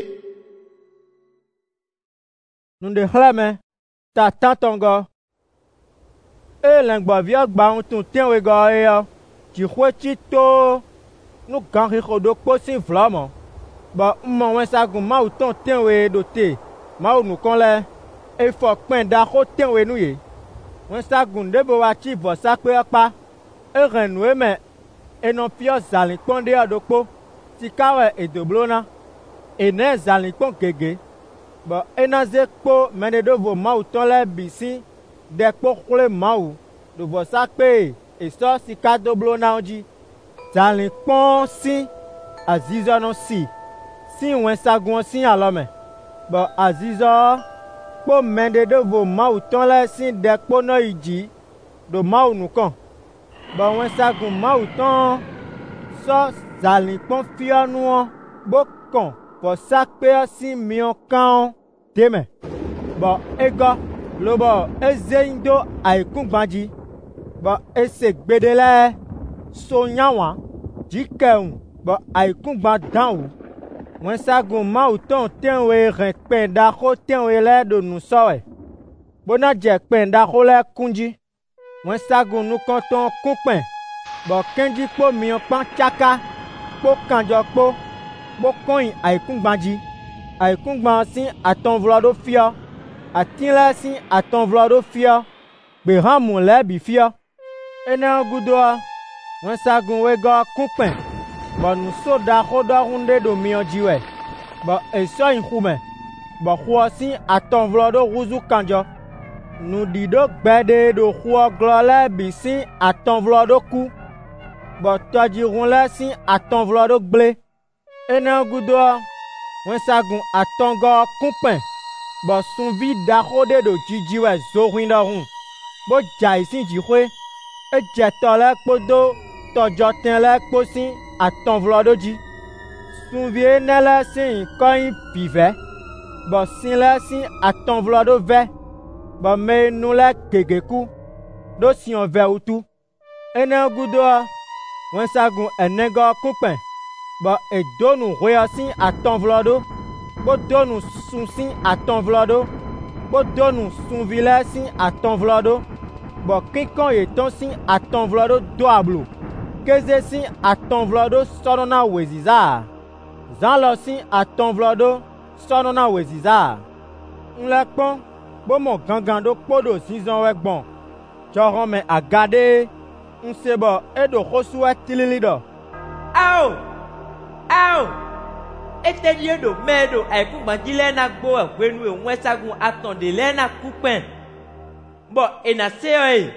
nunde hleme ta tatongo e lengbo via gba un tun tenwe go e ti khwe ti to nu gan ri khodo po sin vlamo ba mo wen sagun ma u ton tenwe do te ma u nu kon le e fo pen da kho tenwe nu ye wen sagun de bo wa ti vo sa pe pa e renu e me e non pio zalin ponde adokpo ti kawe e doblona e ne zalin pon gege ba e na ze kpo mene do vo ma u ton le bisi de kpo kule ma u do vo sa pe e so si ka doblona onji zalin pon si azizo no si wen sagun si alome ba azizo kpo mende do vo ma u ton le si de kpo no iji do ma u nu kan ba wen sagun ma u ton so zalin pon fianu bo kan po sa pe si mion kan teme ba ego lobo ezeindo aikun gbanji ba ese gbedele so nyawa jikeun ba aikun gban dan wen sagun ma u ton tenwe ren pen da ko tenwe le do nu sowe bona je pen da ko le kunji wen sagun nu kan ton kunpen bo kenji po mion pan chaka po kanjo po bo koin aikun gban sin aton vlodo fio atinla sin aton vlodo fio be hamu le bi fio ena gudo wen sagun we go kunpen bo nu so da ko do hunde do mion jiwe bo eso in khume bo kho sin aton vlodo ruzu kanjo nu dido gbede do kho glole bi sin aton vlodo ku bo toji run le sin aton vlodo gble ena gudo wen sagun atongo kunpen bo sun vi da khode do jijiwe zo rin da run bo jai sin ji khwe e je to le podo tojo ten le po sin aton vlodo ji sun vi nele sin koin pive bo sin le sin aton vlodo ve bo me nu le gegeku do sin ve utu ena gudo wen sagun enego kunpen ba e donu roya sin aton vlodo bo donu sun sin aton vlodo bo donu sun vile sin aton vlodo bo kikon ye ton sin aton vlodo do ablo keze sin aton vlodo sonona weziza zan lo sin aton vlodo sonona weziza nle pon bo mo gangan do podo sinzon we gbon choron me agade nsebo edo khosuwa tililido ao etelie do medo aikun gbanji le na gbo agbenu e won sagun atonde le na kupen bo ena se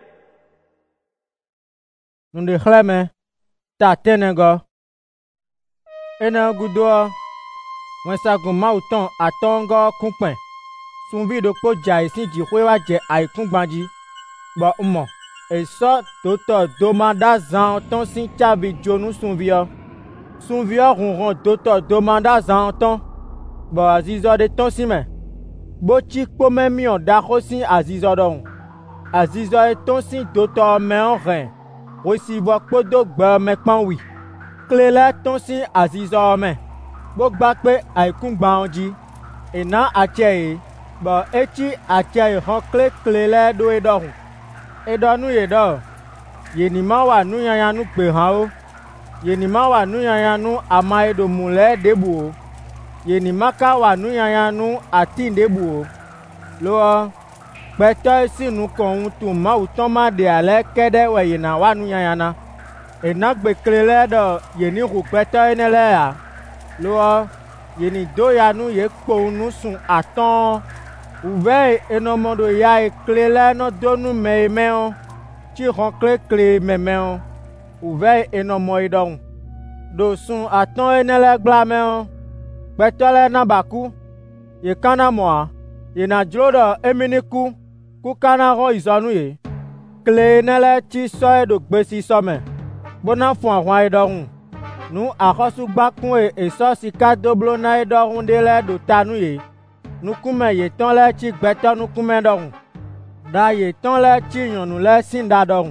nunde khleme ta tenego ena gudo wen sagun mauton atongo kupen sunvi do po jai sin ji khwe wa je aikun gbanji bo mo eso toto domanda zan ton sin chabi jonu sunvio ronron toto domanda zan ton bo azizo de ton sin me bo chi po me mi on da ko sin azizo don azizo e ton sin toto me on ren wo si vo podo gba me pan wi klela ton sin azizo me bo gba pe aikun gba onji ena ache bo echi ache ron kle do edorun edonu yedo yenima wa nu yanyanu pe han o yenima wa nu yanyanu ama edo mule debu o yenima ka wa nu yanyanu atin debu o lo peto sinu kon tu ma uton ma de ale kede we yena wa nu yanyana enagbe kle lɛ ɖe yeni ʋukpɛtɔ ene lɛ ya loa yeni do ya nu ye kpo nu sun atɔn ʋuvɛ enɔmɔ ɖo ya ekle lɛ nɔ do nu mɛ mɛo tsi xɔ kle mɛmɛo ʋuvɛ enɔmɔ yi ɖɔŋ ɖo sun atɔn ene lɛ gbla mɛo kpɛtɔ lɛ nabaku ye kana mɔa yena dzro ɖe emini ku kana xɔ izɔnu ye kle ene lɛ tsi sɔ ye ɖo gbesi sɔ me bona fɔ aʋa yi ɖɔŋu nu axɔsugbakun esɔ sika doblo na ye ɖɔŋu ɖe lɛ ɖo ta nu ye nukume yetɔn lɛ tsi gbɛtɔ nukume ɖɔŋu ɖa yetɔn lɛ tsi nyɔnu lɛ si ɖa ɖɔŋu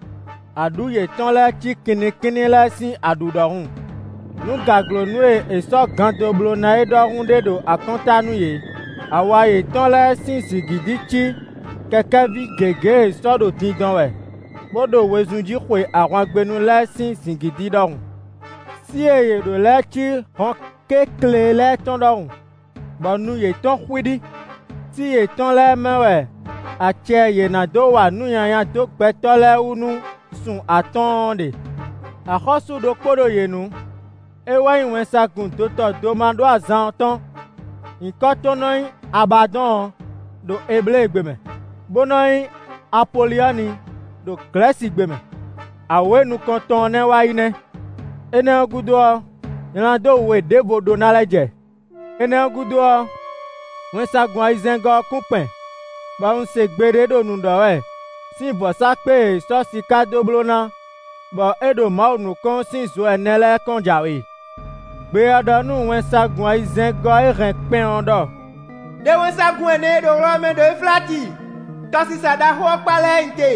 aɖu yetɔn lɛ tsi kinikini lɛ si aɖu ɖɔŋu nu gaglo nu esɔ gã doblo na ye ɖɔŋu ɖe ɖo akɔnta nu ye awa yetɔn lɛ si zigidi tsi kɛkɛvi gege esɔ ɖo dindɔn wɛ kpoɖo wezudzi xɔe aʋagbenu lɛ si zigidi ɖɔŋu si eye ɖo lɛ tsi xɔ kekle lɛ tɔn ɖɔŋu bɔnu yetɔn ƒuiɖi si yetɔn lɛ mɛwɛ atsɛ yena do wa nunyanya do gbɛtɔ lɛ wunu sun atɔn ɖe axɔsu ɖo kpo ɖo yenu ewayi wɛnsagun dotɔ doma ɖo azã tɔn nkɔtɔnɔyi abadɔn ɖo eble gbeme bonɔyi apoliani ɖo glɛsi gbeme awoe nukɔtɔn ne wayi ne ene gudoa yena do woe devo ɖo na lɛ dze ene gudoa wɛnsagun ayizɛngɔ kukpɛ bɔn se gbe ɖe ɖo nuɖɔwɛ si vɔsa kpe sɔ sika doblo na bɔ eɖo mawu nukɔ si zo ene lɛ kɔndzawe gbeaɖɔnu wɛnsagun ayizɛngɔ ehɛn kpɛɔ ɖɔ ɖe wɛnsagun ene ɖo ɣlɔme ɖo eflati tɔsisa ɖa xɔ kpalɛ ŋte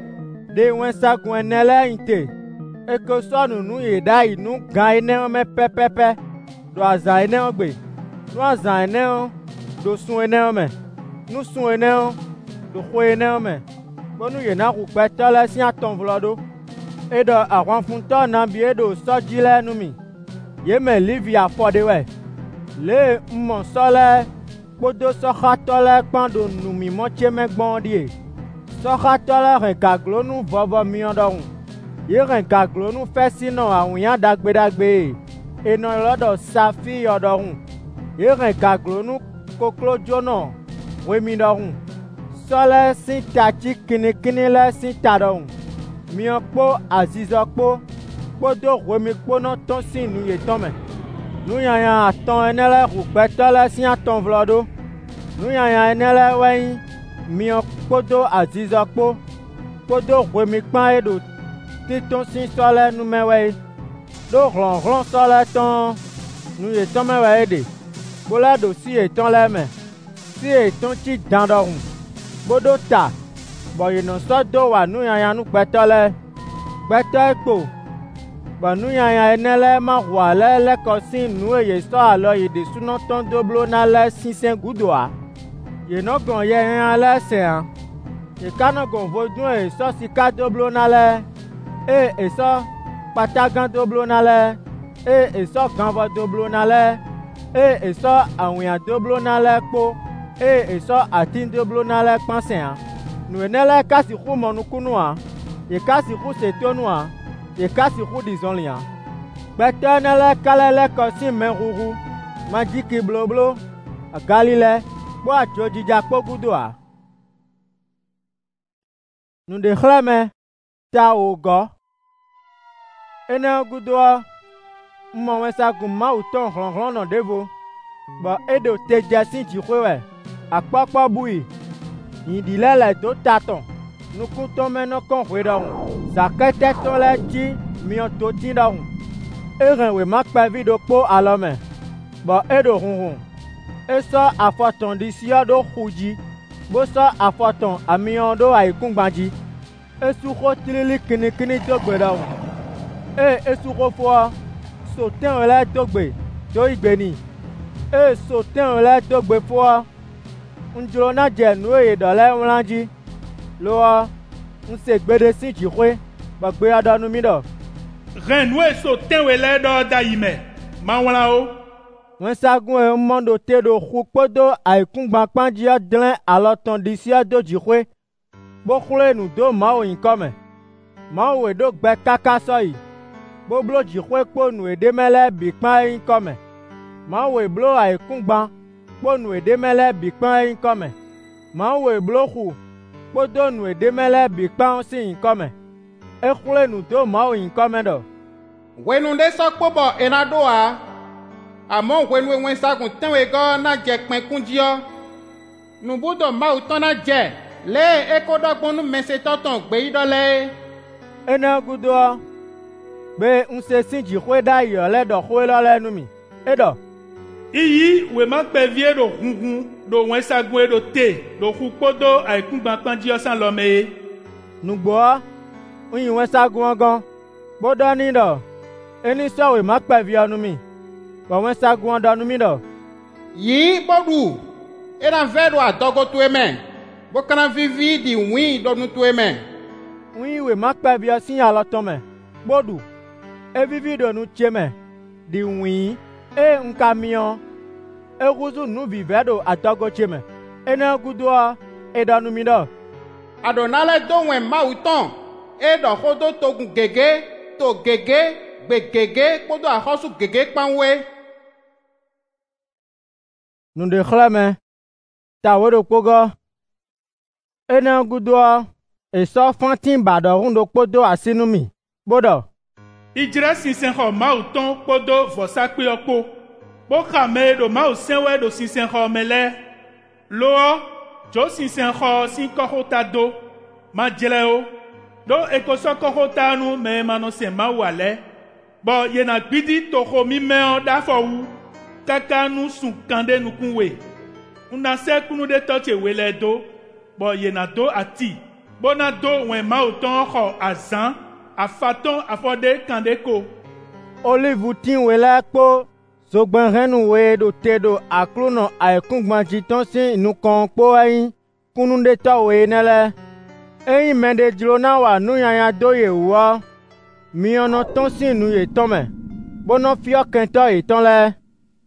ɖe wɛnsagun ene lɛ ŋte eko sɔnu nu yi ɖa yi nu gã enewo mɛ pɛpɛpɛ ɖo azã enewo gbe nu azã enewo ɖo sun enewo me nu sun enewo ɖo xɔ enewo me bonu yena ʋukpɛtɔ lɛ si atɔ̃vlɔ ɖo eɖɔ aʋafuntɔ na bi eɖo sɔ dzi lɛ nu mi ye me livi afɔ ɖe wɛ le mmɔsɔ lɛ kpodo sɔxatɔ lɛ kpã ɖo numi mɔtse mɛ gbɔn ɖie sɔxatɔ lɛ hɛn gaglo nu vɔvɔ miɔ ɖɔŋu ye hɛn gaglo nu fɛsi nɔ awunya ɖagbeɖagbe enɔ lɔɖɔ safi yɔ ɖɔŋu ye hɛn gaglo nu koklodzo nɔ wemi ɖɔŋu sɔ lɛ si tatsi kinikini lɛ si ta ɖɔŋu miɔ kpo azizɔ kpo kpodo wemi kponɔ tɔn si nu yetɔn me nunyanya atɔn ene lɛ ʋukpɛtɔ lɛ si atɔ̃vlɔ ɖo nunyanya ene lɛ wɛnyi miɔ kpodo azizɔ kpo kpodo wemi kpã ye ɖo titɔ si sɔ lɛ numɛwɛ ɖo hlɔ̃hlɔ̃ sɔ lɛ tɔn nu yetɔn mɛwɛ ɖe kpolɛ ɖo si yetɔn lɛ me si yetɔn tsi dã ɖɔŋu kpoɖo ta bɔ yenɔ sɔ do wa nunyanya nukpɛtɔ lɛ gbɛtɔ ekpo bɔ nunyanya ene lɛ ma ʋua lɛ lɛkɔ si nu eye sɔ alɔ yi ɖe sunɔtɔn doblo na lɛ sisɛ gudoa yenɔ gɔn yɛ hã lɛ sɛa yekanɔ gɔn vodun esɔ sika doblo na lɛ esɔ kpatagã doblo na lɛ esɔ gãvɔ doblo na lɛ esɔ awunya doblo na lɛ kpo esɔ ati doblo na lɛ kpasɛa nu ene lɛ kasi ƒu mɔnukunua ye kasi ƒu setonua ye kasi ƒu ɖizɔlia gbɛtɔ ene lɛ kalɛ lɛ kɔ si mɛʋuʋu madziki bloblo agali lɛ kpɔ adzɔdzidza kpo gudoa nuɖexlẽme ta wògɔ ene gudoa mmɔwɛsagun mawu tɔn hlɔ̃hlɔ̃ nɔ ɖevo bɔ eɖo tedze si dziƒoe wɛ akpɔkpɔ bui yiɖi lɛ le do tatɔ nukutɔ mɛ nɔ kɔ ʋue ɖɔŋu zakɛtɛtɔ lɛ tsi miɔ to tsi ɖɔŋu ehɛn wòe ma kpɛvi ɖo kpo alɔ me bɔ eɖo huhun esɔ afɔtɔn ɖi siɔ ɖo ƒu dzi bosɔ afɔtɔn amiɔ ɖo ayikungba dzi esuxɔ tilili kinikini dogbe ɖɔŋu esuxɔfoɔ sotɛn lɛ dogbe to igbeni sotɛn lɛ dogbe foɔ ŋdzro na dze nu eye ɖɔ lɛ ŋlã dzi loa ŋse gbeɖe si dziƒoe gbegbe aɖɔnu mi ɖɔ hɛn nu sotɛn lɛ ɖɔ da yi me mawlawo wɛnsagun mɔ ɖo te ɖo ƒu kpodo ayikungba kpãdzi adlẽ alɔtɔn ɖi si do dziƒoe boxlɔe nu do mawo ŋkɔ me Mawu eɖo gbe kaka sɔyi, boblo dziƒoe kpo nu eɖemele bikpã eyin kɔme. Mawu eblo ayikungba kpo nu eɖemele bikpã eyin kɔme. Mawu eblo xu kpodo nu eɖemele bikpã si yin kɔme. Exlẽ nu do Mawu yin kɔme ɖɔ. Wenu ɖe sɔ kpɔbɔ ena ɖoa, àmọ́ wenu ewɔn sagun tɛnwe gɔ na dze kpɛkundziɔ. Nubudo Mawu tɔ na dze lé eko dɔgbɔnu mesetɔtɔn gbe yi dɔ lé. Ene gudoa, be ŋusẽ si dziƒoe ɖa yɔ le ɖɔxoe lɔ le nu mi. Eɖɔ. Iyi we ma kpe vie ɖo hunhun ɖo wɛnsagun ɖo te ɖo xu kpodo ayikugbãkpãdziɔ san lɔ me ye. Nugboa, ŋuyi wɛnsagun gɔn, kpodɔ ni ɖɔ. Eni sɔ we ma kpe viɔ nu mi. Bɔ wɛnsagun ɖɔ nu mi ɖɔ. Yi bɔɖu, ena vɛ ɖo adɔgo toe me, bokana vivi ɖi wui ɖɔ nu toe me. Ŋuyi we ma kpe viɔ si alɔtɔ me, kpoɖu. Evivi ɖo nu tse me, ɖi wui. Eye ŋkamiɔ, eʋuzu nu vivɛ ɖo adɔgo tse me. Ene gudoa, eɖɔ nu mi ɖɔ. Aɖonalɛ do wɛn Mawu tɔn, eɖɔ xodo togun gege, to gege, gbe gege kpodo axɔsu gege kpanwoe. Nuɖexlẽme, tawo ɖokpo gɔ. Ene gudoa, esɔ fãti baɖɔrun ɖokpo do asi nu mi, boɖɔ. Idzre sinsɛnxɔ Mawu tɔn kpodo vɔsakpuiɔ kpo. Boxame ɖo Mawu sẽwɛ ɖo sinsɛnxɔ me lɛ. Loɔ, dzo sinsɛnxɔ si kɔxota do, ma dzre wo. Ɖo ekosɔ kɔxota nu me manɔ se Mawu alɛ. Bɔ yena gbidi toxo mimɛɔ ɖafɔwu. Kaka nu sun kan ɖe nukunwe. Unase kunu ɖe tɔtse we lɛ do. Bɔ yena do ati. Bona do wɛn Mawu tɔn xɔ azã. Afatɔn afɔɖe kan ɖe ko. Olive tin we lɛ kpo. Zogbɛhɛnu we ɖo te ɖo aklonɔ ayikugbãdzitɔ si nukɔ kpo eyin kunu ɖe tɔ we ne lɛ. Eyin me ɖe dzro na wòa nunyanya do yewua. Miɔnɔ tɔn si nu yetɔ me. Bonɔ fiɔ kɛntɔ yetɔ lɛ.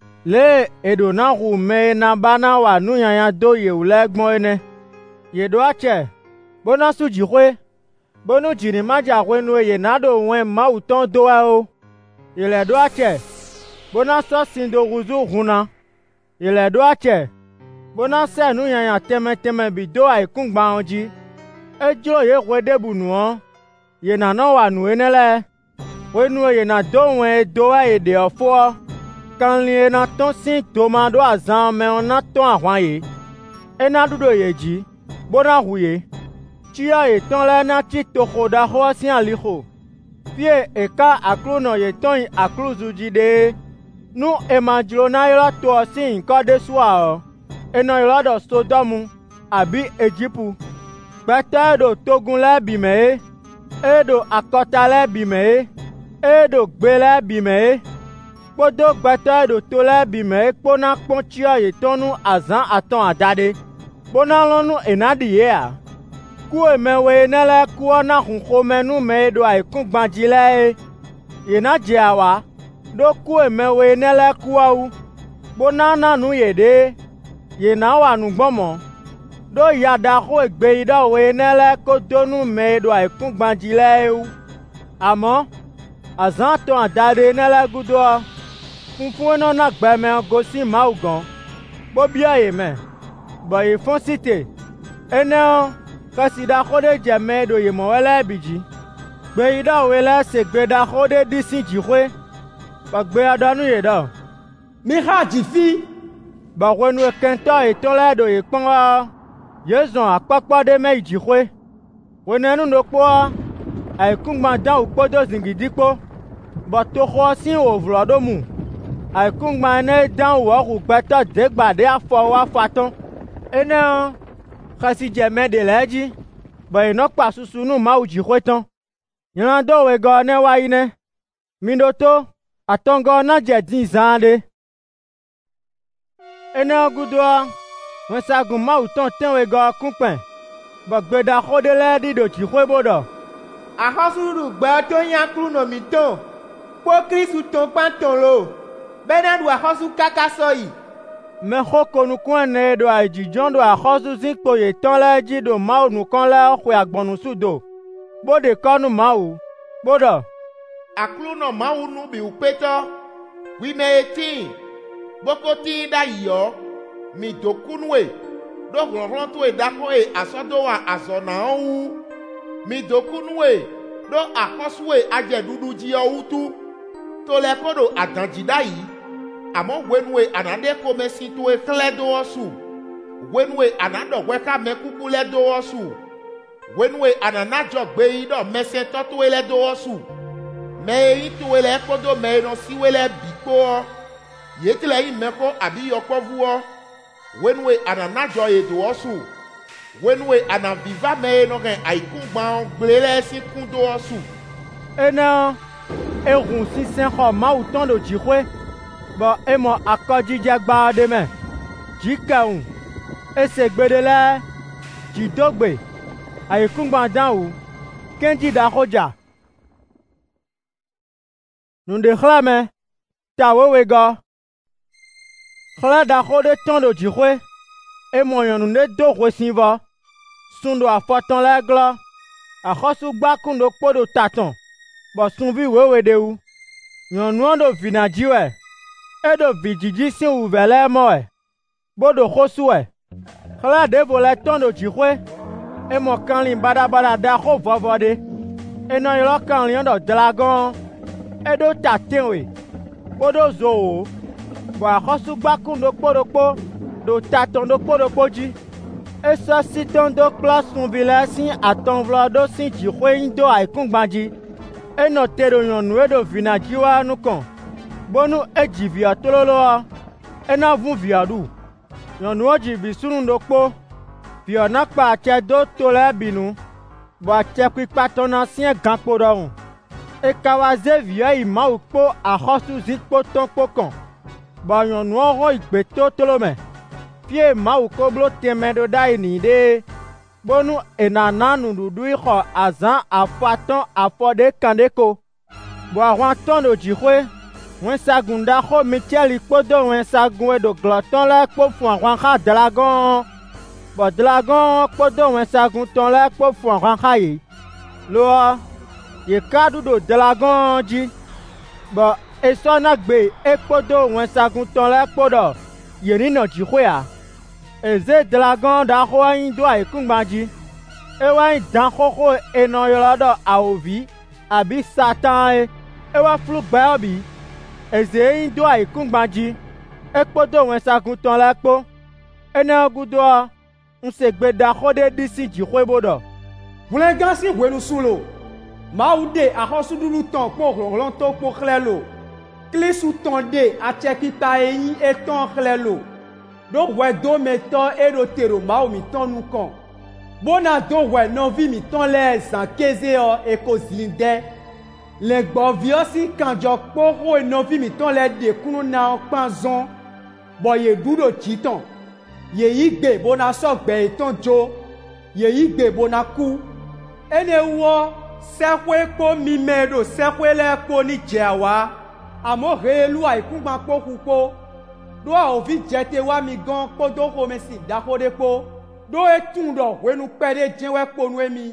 Le eɖo na ʋu me na ba na wòa nunyanya do yewu lɛ gbɔn ene. Yeɖo atsɛ. Bona su dziƒoe. Bonu dzini madzaxɔe nu ye na ɖo wɛn Mawu tɔn doa o. Yele ɖo atsɛ. Bona sɔ si do ʋuzu huna. Yele ɖo atsɛ. Bona se nunyanya tɛmɛtɛmɛ bi do ayikugbãwo dzi. Edzro ye ʋue ɖe bu nuɔ. Yena nɔ wòa nu ene lɛ. Ʋue nu yena do wɛn doa ye ɖeɔ foɔ. Kanli ena tɔn si toma ɖo azã meɔ na tɔn aʋã ye. Ena ɖuɖo ye dzi. Bona ʋu ye. Tsiɔ yetɔn lɛ na tsi toxo ɖaxɔ si alixo. Fie eka aklonɔ yetɔn yi akluzu dzi ɖe. Nu emadzro na ylɔ toɔ si ŋkɔ ɖe sua ɔ. Enɔ ylɔ ɖɔ Sodomu abi Edzipu. Gbɛtɔ eɖo togun lɛ bime ye. Eɖo akɔta lɛ bime ye. Eɖo gbe lɛ bime ye. Kpodo gbɛtɔ eɖo to lɛ bime ye kpona kpɔn tsiɔ yetɔn nu azã atɔn adaɖe. Bona lɔnu ena ɖi yea. Ku emewoe ne lɛ kuɔ na hunxome nu me ɖo ayikugbãdzi lɛ ye. Yena dze awa. Ɖo ku emewoe ne lɛ kuɔwu. Bona na nu ye ɖe. Yena wòa nugbɔmɔ. Ɖo ya ɖaxo egbe yi ɖɔ woe ne lɛ kodo nu me ɖo ayikugbãdzi lɛ ye wu. Amɔ, azã tɔn adaɖe ne lɛ gudoa. Funfun nɔ na gbɛmɛ gosi Mawu gɔn. Kpobiɔ ye me. Bɔ ye fɔn si te. Eneo. Kasi ɖaxo ɖe dze me ɖo ye mɔwɛ lɛ bidzi. Gbe yi ɖɔ woe lɛ se gbe ɖaxo ɖe ɖi si dziƒoe. Bɔ gbea ɖɔ nu ye ɖɔ. Mixa dzifi. Bɔ ʋenu ekɛntɔ etɔ lɛ ɖo ye kpɔn yezɔn akpɔkpɔ ɖe me yi dziƒoe. Ʋenenu ɖokpoa, ayikugbã dã wu kpodo zingidikpo. Bɔ toxɔ si wòvlɔ ɖo mu. Ayikugbã ene dã wɔ ʋu gbɛtɔ degba ɖe afɔwo afatɔn. Eneo. Xesi dze me ɖe le edzi. Bɔ yenɔ kpa susu nu Mawu dziƒoetɔ. Nyɔnu do we gɔ ne woayi ne. Mi ɖo to. Atɔngɔ na dze dĩ zã ɖe. Ene gudoa, wɛnsagun Mawu tɔn tɛn we gɔ kũkpɛ. Bɔ gbeɖaxo ɖe lɛ ɖi ɖo dziƒoe bo ɖɔ. Axɔsuɖu gbɛ to nya klunomi tɔn. Kpo Kristu tɔn kpãtɔn lo. Bena ɖu axɔsu kaka sɔyi. Mexɔ konukun ene ɖo adzidzɔ ɖo axɔsu zikpo yetɔn lɛ dzi ɖo Mawu nukɔ lɛ xɔe agbɔnusu do. bode kɔnu Mawu, bodo. Akluno Mawu nu bi upetɔ, wime eti, boko ti da yɔ, mi dokunue, do hlɔhlɔ to edako e asɔdo wa azɔna wu, mi dokunue, do akɔsue adze dudu dzi ɔwutu, to le ko do adanji da yi, amɔ wenue anade komesi to ekle do ɔsu, wenue anadɔwɛ ka me kuku le do ɔsu, wenue ananadzɔ gbe yi dɔ mesɛtɔ to ele do ɔsu. Me yi to ele kodo me no si wele biko yetile yi me ko abi yokovuo wenwe ananajo edo osu wenwe anaviva me no gen aikugba glele si kundo osu ena erun sisen ko ma utan do jihwe bo emo akoji jagba de me jikaun ese gbedele jidogbe aikugba danwu kenji da hoja Nunde xlame, ta wewe go. Xla da xode ton do jihwe, e moyon nunde do resiva, sundo a foton la gla, a xosu gbakun do kpo do taton, bo sunvi wewe de u. Yon nuan do vina jiwe, e do vijiji sin u vele moe, bo do xosu e. Xla de vole ton do jihwe, e mo kanlin bada da xo vovode, e no yolo kanlin do dragon, edo tatenwe bodo zo bo akhosu gbakun do kpodokpo do taton do kpodokpo ji eso siton do klasun vilasin atonvlo do sin jihwe do aikungbanji eno tero yonu edo vinajiwa nukan bonu ejivi atololo ena vun viadu yonu ojivi sunun do kpo viona pa ache do tole binu bo ache kwipatona sin ganpo dorun ekawaze via ima ukpo ahosu zikpo tonkpo kan bayonu ọrọ ìgbétó tolome fie ma uko blo temedo dai ni de bonu enana nududu ixɔ azan afaton afɔde kandeko bo àwọn tɔno jihwe wọn sagun da xɔ micheli kpodo wọn sagun edo glɔtɔn lɛ kpo fún àwọn xa dragon bo dragon kpodo wọn sagun tɔn lɛ kpo fún àwọn xa yi loa yeka dudo dragon dzi bo esɔna gbe ekpodo wọn sagun tɔn lɛ kpodo yenina jihwea eze dragon da xɔ anyi do ayikungba dzi ewa anyi dan xoxo enɔ yɔlɔ dɔ awovi abi satan ewa flu gbɛ bi eze anyi do ayikungba dzi ekpodo wọn sagun tɔn lɛ kpo ene gudoa ŋusegbe da xɔ de disi jihwe bo dɔ. Wulẽgã si wenu su lo Mawu de axɔsuɖuɖu tɔn kpo hlɔhlɔ̃tɔ kpo xlẽ lo klisu tɔn de atsɛkita enyi etɔn xlẽ lo ɖo wɛ dometɔ eɖo te ɖo Mawu mitɔn nu kɔn bona do wɛ nɔvi mitɔn lɛ zã keze yɔ eko zli dɛ le gbɔviɔ si kandzɔ kpo xo nɔvi mitɔn lɛ de kunu na kpan zɔn bɔ ye ɖu ɖo tsitɔn ye yi gbe bona sɔ gbɛ etɔn dzo ye yi gbe bona ku ene wɔ sɛƒoe kpo mime ɖo sɛƒoe lɛ kpo ni dzeawa amewo he elu ayikungba kpo ƒu kpo ɖo awovi dzete wa mi gɔn kpodo xɔme si daxo ɖe kpo ɖo etun ɖɔ ʋenu kpe ɖe dzewɛ kpo nu emi.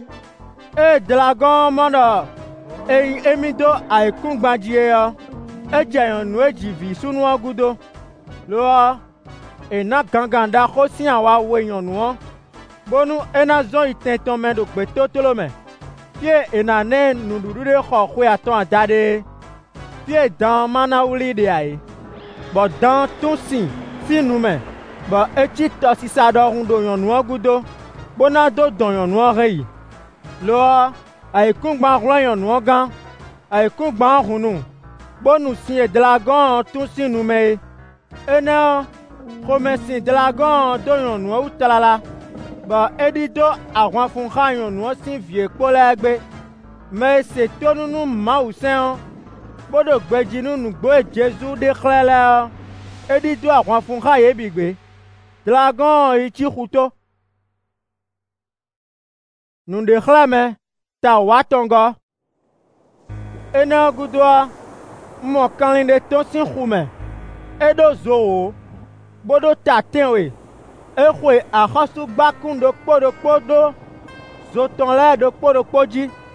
Dragon mɔdɔ eyi emi do ayikungba dzie yɔ edze yɔnu edzi vi sunua gudo loa ena gangan da xɔ si awa wo nyɔnuɔ bonu ena zɔn yi tɛntɔn mɛ do gbetotolo me fie ena ne nuɖuɖu ɖe xɔ xoe atɔn ada ɖe fie dan mana wuli de ayi bɔ dan tún si nume bɔ etsi tɔsisa ɖɔ ŋu do nyɔnuɔ gudo bona do dɔn nyɔnuɔ he yi loa ayikungba hlɔ nyɔnuɔ gã ayikungba hunu bonu si dragon tún si nume ena xɔme si dragon do nyɔnuɔ wutalala bɔ eɖi do ahɔafun xa nyɔnuɔ si vie kpo lɛ gbe me se tonunu Mawu sɛŋ bodo gbedzinu nugbo Jesu de xlẽ lɛ eɖi do ahɔafun xa ye bi gbe dragon yi tsi xuto nuɖe xlẽme ta woatɔngɔ ene gudoa mɔkali ɖe to si xume eɖo zowo bodo tatewe exɔe axɔsu gbakun ɖo kpo do zotɔn lɛ ɖo kpo dzi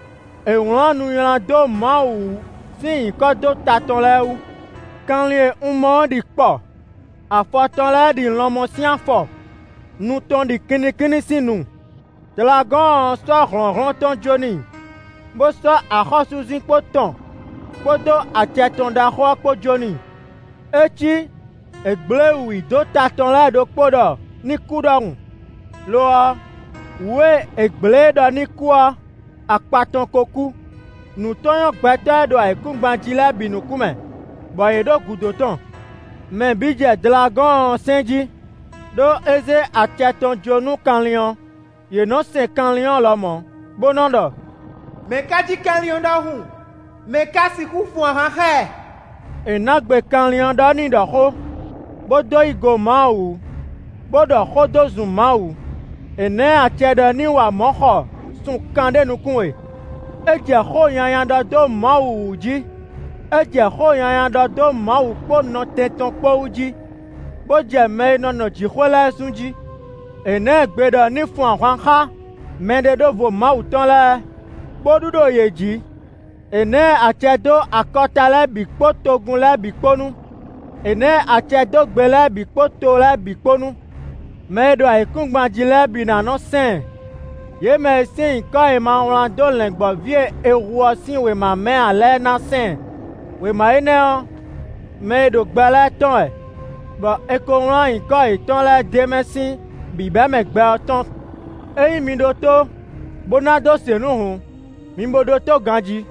èwòrán nuyran do Mawu sí ìkọ́ do tatɔn lɛ wu. Kanlie ŋmɔ di kpɔ. Afɔtɔn lɛ di lɔmɔ sí afɔ. Nutɔn di kinikini sí nu. Delagɔn sɔ hlɔ̃hlɔ̃ tɔn dzoni. Bó sɔ axɔsuzi kpó tɔn. Kpódó àtsɛtɔn daxɔ kpó dzoni. Etsi egblewui do tatɔn lɛ do kpó dɔ ní ku dɔ ŋu. Loa wue egble dɔ ní kua akpatɔn koku. Nutɔnyɔ gbɛtɔ do àìkúngbadzi lɛ binukume. Bɔ ye do gudotɔn. Mɛ bidze delagɔn sɛndzi. Do eze àtsɛtɔn dzonu kanliɔn. Ye nɔ se kanliɔn lɔmɔ. Bonɔ dɔ. Mekadzi kanliɔn dɔ hùn. Meka si ku fún ahahɛ. Enagbe kanliɔn dɔ ní dɔxo. Bódó igo Mawu. Bódɔ xo do zu Mawu. Ene atsɛ ɖe ní wà mɔxɔ sun kan ɖe nukue. Edze xo nyanya ɖe do Mawu dzi. Edze xo nyanya ɖe do Mawu kpó nɔ tɛtɔn kpó dzi. Bódze me nɔnɔ dziƒo lɛ sun dzi. Ene gbe ɖe ní fún ahwaxa. Mɛ ɖe do vo Mawu tɔn lɛ. Kpóɖuɖo ye dzi. Ene atsɛ do akɔta lɛ bi kpó togun lɛ bi kpónu. Ene atsɛ do gbe lɛ bi kpó to lɛ bi kpónu. Mɛ ɖo àìkúngbadzi lɛ bi nanɔ sɛn. Ye mɛ si ŋkɔ ye ma wlã do lɛgbɔvie eʋuɔ si wema mɛ alɛ na sɛn. Wema yi nɛ mɛ ɖo gbe lɛ tɔn ɛ. Bɔ eko wlã ŋkɔ etɔn lɛ demɛ si bibɛ mɛ gbɛ tɔn. Eyi mi ɖo to. Bona do senu hùn. Mi bo ɖo to gãdzi.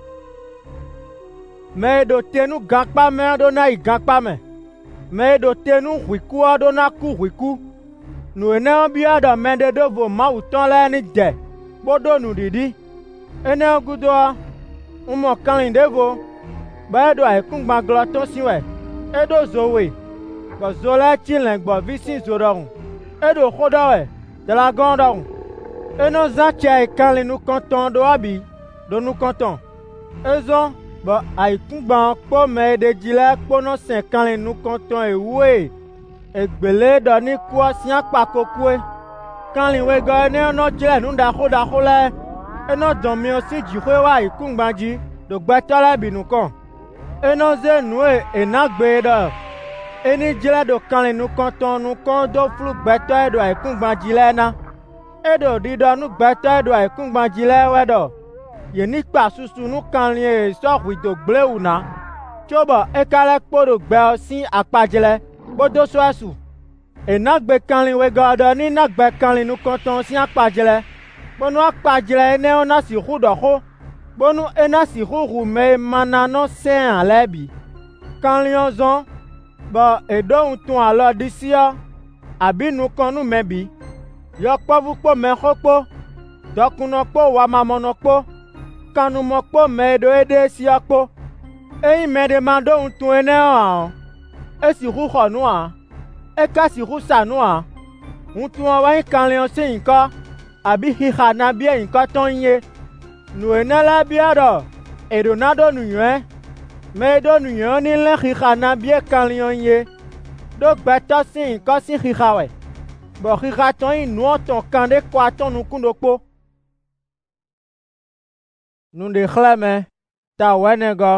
Mɛ ɖo tenu gãkpa mɛ ɖo na yi gãkpa mɛ. Mɛ ɖo tenu ʋikua ɖo na ku ʋiku. Nu ene bia ɖe mɛ ɖe do vo Mawu tɔn lɛ ní dɛ. Kpóɖo nuɖiɖi. Ene gudoa. Ŋmɔ kanli ɖe vo. Be eɖo àìkúngbaglɔ tɔn si wɛ. Eɖo zowe. Bɔ zo lɛ tsi lɛgbɔvi si zo ɖɔ ŋu. Eɖo xo ɖɔ wɛ. Delagɔn ɖɔ ŋu. Enɔ zã tsɛ kanli nukɔntɔn ɖo abi. Do nukɔntɔn. Ezɔ bɔ àìkúngba kpó mɛ ɖe dzi lɛ kpónɔ sɛn kanli nukɔntɔn ewue. Egbele ɖɔ ní kua sia kpa kokue. Kanli wegɔ ene nɔ dzre nu daxo lɛ. Enɔ dɔmiɔ si dziƒoe wa àìkúngbadzi. Do gbɛtɔ lɛ binukɔ. Enɔ ze nue enagbe ɖe. Eni dzre do kanli nukɔntɔn nukɔ do flu gbɛtɔe do àìkúngbadzi lɛ na. Eɖo ɖiɖɔ nu gbɛtɔe do àìkúngbadzi lɛ wɛ ɖɔ. Ye ní kpa susu nu kanlie sɔ ʋuido gble wuna. Tso bɔ eka lɛ kpó do gbɛ si akpadzlɛ. Kpódó sɔ esu. Enagbe kanli wegɔ ɖe ní nagbe kanli nukɔntɔn si akpadzlɛ. Bonu akpadzlɛ ene na si ƒu ɖɔxo. Bonu ena si ƒuƒu me mana nɔ sɛn alɛ bi. Kanliɔ zɔn. Bɔ eɖo ŋutun alɔ ɖisiɔ. Abi nukɔnu mɛ bi. Yɔ kpɔvu kpó mɛ xɔ kpó. Dɔkunɔ kpó wamamɔnɔ kpó. Kanumɔ kpó mɛ ɖo eɖe siɔ kpó. Eyi mɛ ɖe ma ɖo ŋutun ene hã. Esi ƒu xɔ nua. Eka si ƒu sa nua. Ŋutun wa yi kanliɔ si ŋkɔ. Abi xixa na bia ŋkɔ tɔn ye. Nu ene lɛ bia ɖɔ. Eɖo na ɖo nuyɔe. Mɛ ɖo nuyɔe ní lɛ xixa na bia kanliɔ ye. Ɖo gbɛtɔ si ŋkɔ si xixa wɛ. Bɔ xixa tɔn yi nuɔ tɔn kan ɖe kɔ atɔn nukun ɖo kpó. Nu ɖe xlẽ mɛ. Ta wɛnɛ gɔ.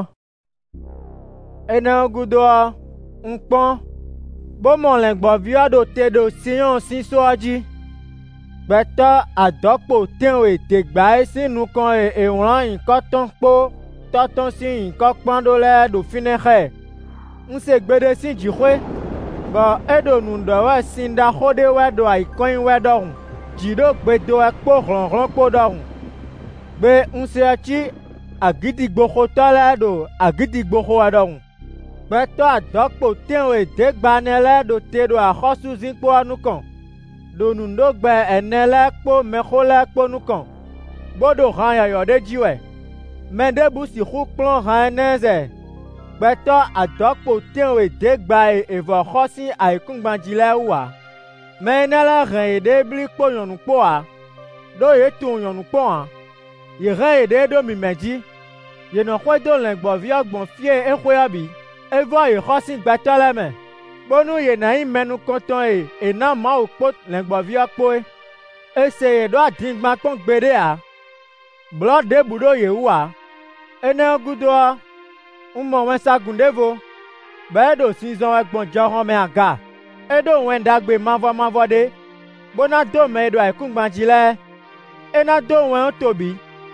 Ene gudoa. Ŋkpɔn. Bomɔ lɛgbɔviɔ ɖo te ɖo Sion si soa dzi. Gbɛtɔ adɔkpo tɛwe degba si nukɔ ewlã ŋkɔ tɔn kpó. Tɔtɔn si ŋkɔ kpɔn ɖo lɛ ɖo fine xɛ. Ŋse gbeɖe si dziƒoe. Bɔ eɖo nu ɖɔ wɛ si ɖaxo ɖe wɛ ɖo àìkɔnyi wɛ ɖɔ ŋu. Dzi ɖo gbedo wɛ kpó hlɔ̃hlɔ̃ kpó ɖɔ ŋu. Gbe ŋse tsi agidigboxotɔ lɛ ɖo agidigboxo wɛ ɖɔ ŋu. Gbɛtɔ adɔkpo tɛwe degbanɛ lɛ ɖo te ɖo axɔsuzi kpó nukɔ. Do nuɖogbɛ ene lɛ kpó mɛxo lɛ kpó nukɔ. Boɖo hã yɔyɔ ɖe dzi wɛ. Mɛ ɖe bu si ƒu kplɔ hã ene zɛ. Gbɛtɔ adɔkpo tɛwe degba evɔ xɔ si àìkúngbadzi lɛ wua. Mɛ ene lɛ hɛn yi ɖe bli kpó nyɔnu kpóa. Ɖo ye tu nyɔnu kpóa. Ye hɛn yi ɖe ɖo mimɛ dzi. Ye nɔ xɔe do lɛgbɔviɔ gbɔn fie exɔe bi. Evɔ ye xɔ si gbɛtɔ lɛ mɛ. Bonu ye na yi mɛnu kɔntɔn ye ena Mawu kpó lɛgbɔviɔ kpóe. Ese ye ɖo adingba kpɔn gbeɖea. blɔ de buɖo yewoa ene gudoa ŋmɔ wɛnsagun ɖevo be eɖo si zɔn egbɔn dzɔxɔme aga eɖo wɛn dagbe mavɔ ɖe bona do me eɖo ayikugbadzi lɛ ena do wɛn tobi